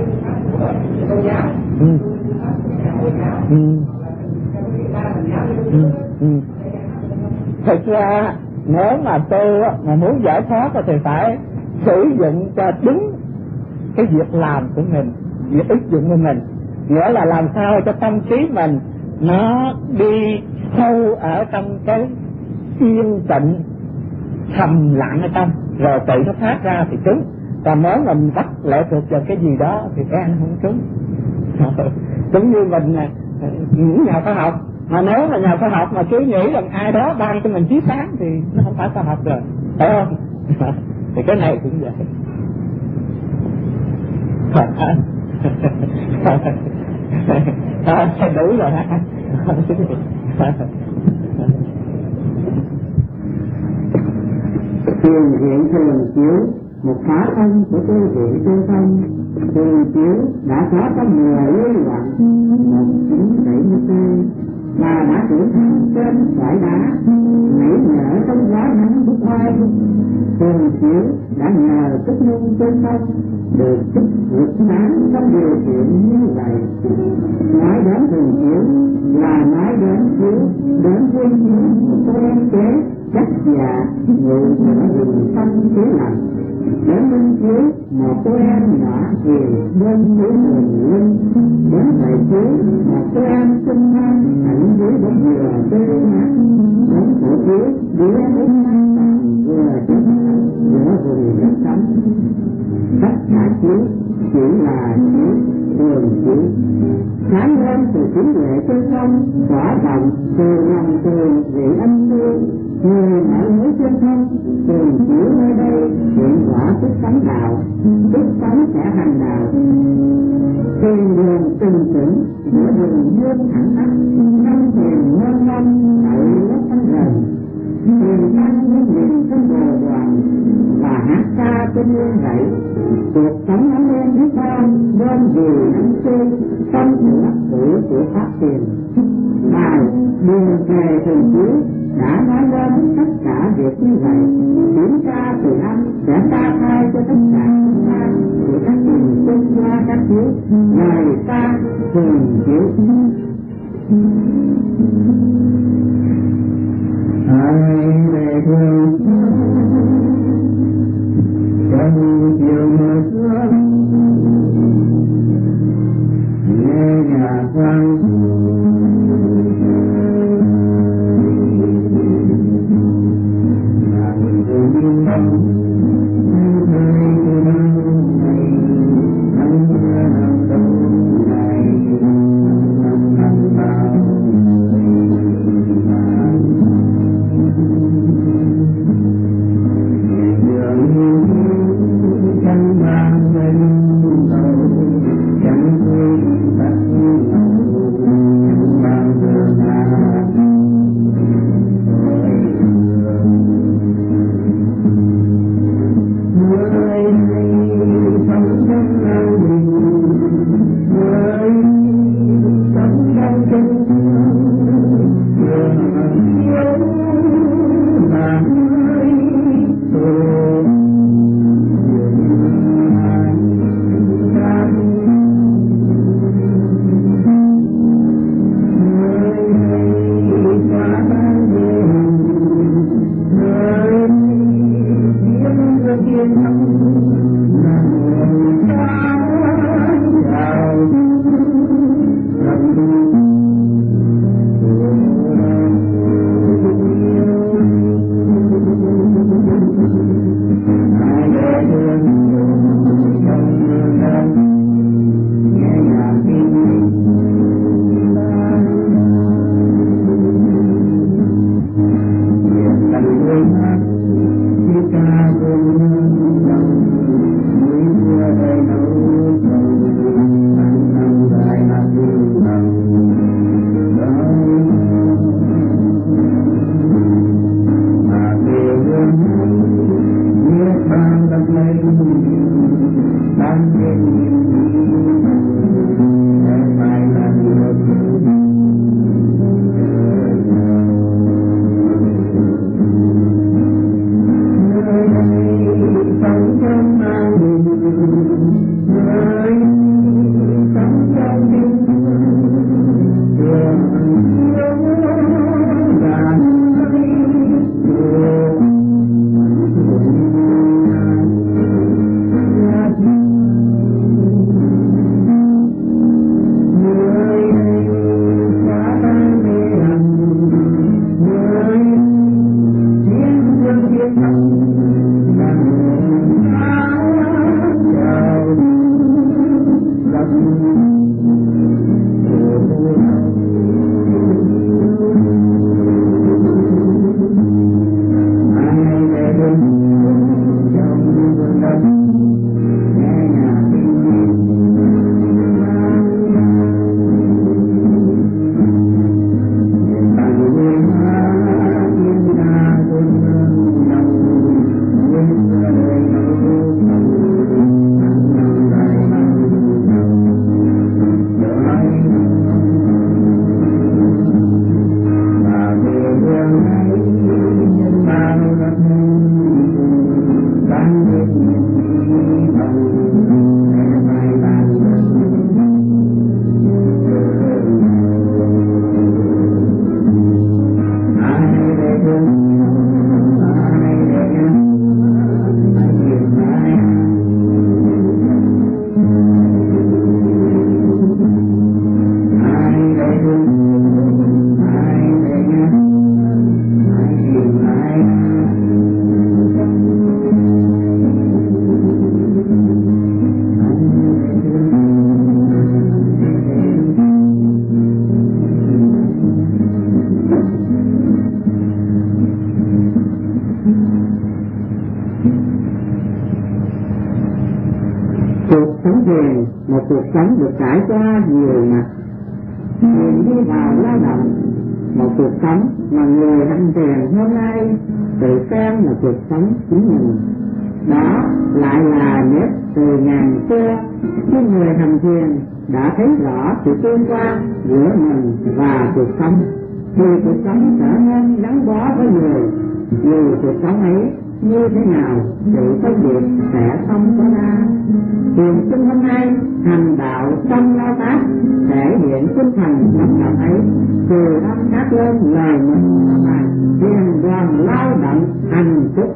tôn giáo, Hồi giáo, thực ra nếu mà tu mà muốn giải thoát thì phải sử dụng cho đúng cái việc làm của mình, việc ứng dụng của mình, nghĩa là làm sao cho tâm trí mình nó đi sâu ở trong cái yên tĩnh thầm lặng ở trong, rồi tự nó phát ra thì trúng. Còn nếu mình bắt lệ thuộc vào cái gì đó thì cái anh không trúng. Giống như mình những nhà khoa học, mà nếu mà nhà khoa học mà cứ nghĩ rằng ai đó ban cho mình chiếu sáng thì nó không phải khoa học rồi, phải không? Thì cái này cũng vậy. Đủ rồi hả? Thiền viện thường chiếu một khả thân của tư viện tư thông, thường chiếu đã có con người lưu loạn 1972 và đã trưởng thành trên bãi đá nảy nở trong gió nắng bức oai. Thường chiếu đã nhờ sức nung trên sông được chút vượt sáng trong điều kiện như vậy. Nói đến thường chiếu là nói đến chiếu đến nguyên chiếu một cô em kế chắc già ngủ ở rừng xanh khí lạnh, đến minh chiếu một cô em nhỏ hiền bên dưới đường linh, đến thầy chiếu một cô em xinh ngoan hạnh dưới bóng dừa tươi mát, đến phụ chiếu đĩa nước nắng vừa chân giữa vùng đất cấm. Tất cả chiếu chỉ là chiếu thường chiếu sáng lên từ chính lệ trên sông, tỏa vọng từ lòng tường vị âm thương. Người ở núi trên thân thường chiếu nơi đây hiện rõ sức sống đạo, sức sống sẽ hành đạo. Tiền đường từng tỉnh giữa rừng dương thẳng tắp, năm thuyền ngon ngon đợi lớp thanh rần. Thuyền thanh những niềm trong bồ đoàn và hát ca trên nguyên rẫy. Cuộc sống ấm êm biết bao bên vì năm xưa tâm lắc tử của pháp tiền. Bài đường về thường chiếu đã nói lên tất cả việc như vậy. Kiểm tra từ âm sẽ ta khai cho tất cả chúng ta của các tình quân gia các chiếu lời ta thường chiếu. Hãy về thường trong chiều mưa sương nghe nhạc vang một cuộc sống được trải qua nhiều mặt. Người đi vào lao động, một cuộc sống mà người hành thiền hôm nay tự xem là cuộc sống chính mình. Đó lại là nét từ ngàn xưa khi người hành thiền đã thấy rõ sự tương quan giữa mình và cuộc sống, thì cuộc sống trở nên gắn bó với người. Dù cuộc sống ấy như thế nào, sự phân biệt sẽ không có ra. Thiền sinh hôm nay hành đạo trong lao tác thể hiện tinh thần động động ấy, từ âm hát lên lời mình mà thiền đoàn lao động hành thức.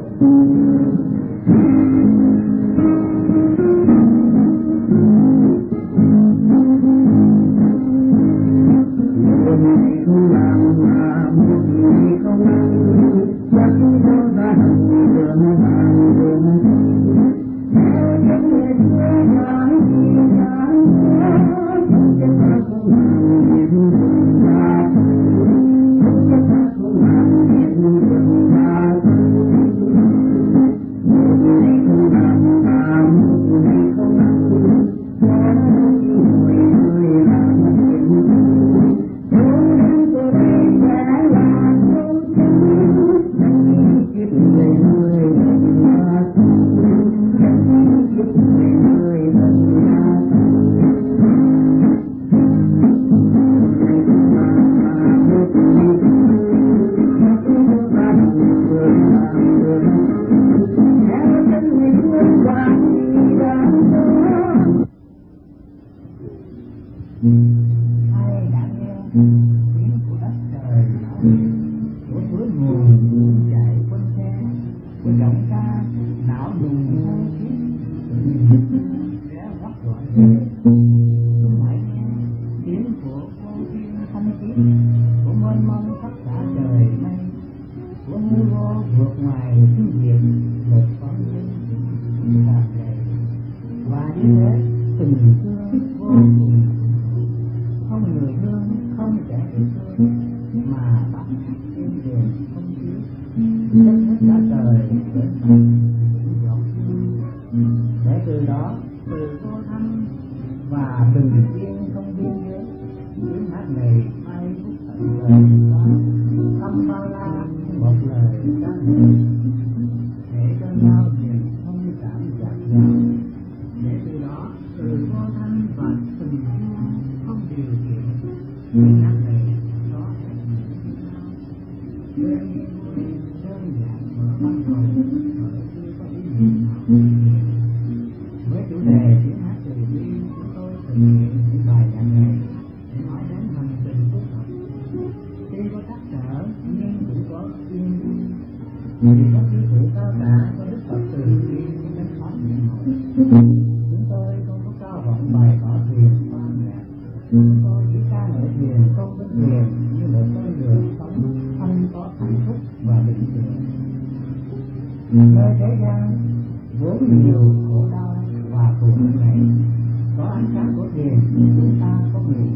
Vì các quý vị cao cả có Đức Phật từ bi cái pháp niệm hội. Chúng tôi không có cao vọng bày tỏ thiền quan nhạc. Chúng tôi chỉ ca ngợi thiền không có thiền như một con đường sống thanh có hạnh phúc và bình thường. Nơi thế gian vốn nhiều khổ đau và khổ này, có ánh sáng của thiền chúng ta có người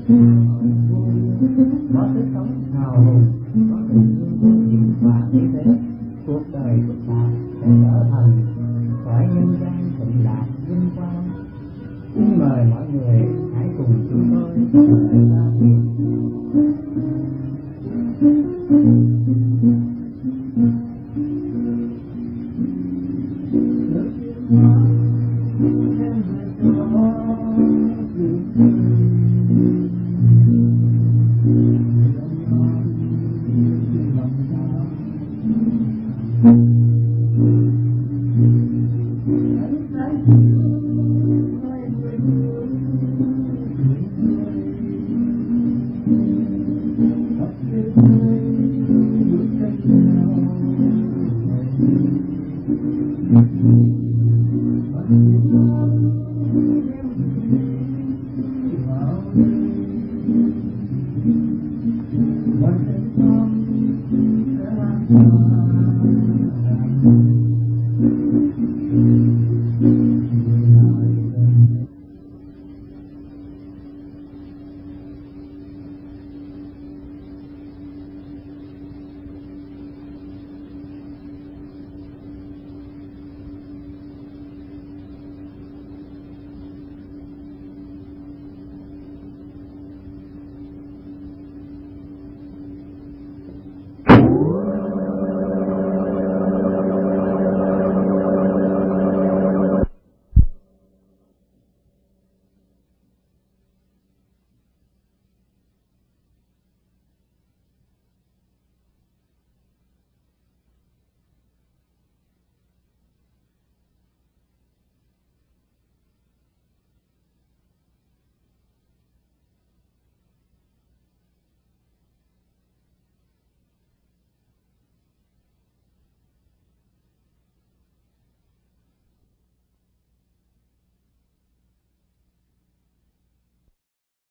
có sức sống hào hùng, có tình thương vô diện và như thế cuộc đời của ta sẽ trở thành cõi nhân gian thịnh lạc vinh quang. Xin mời mọi người hãy cùng chúng tôi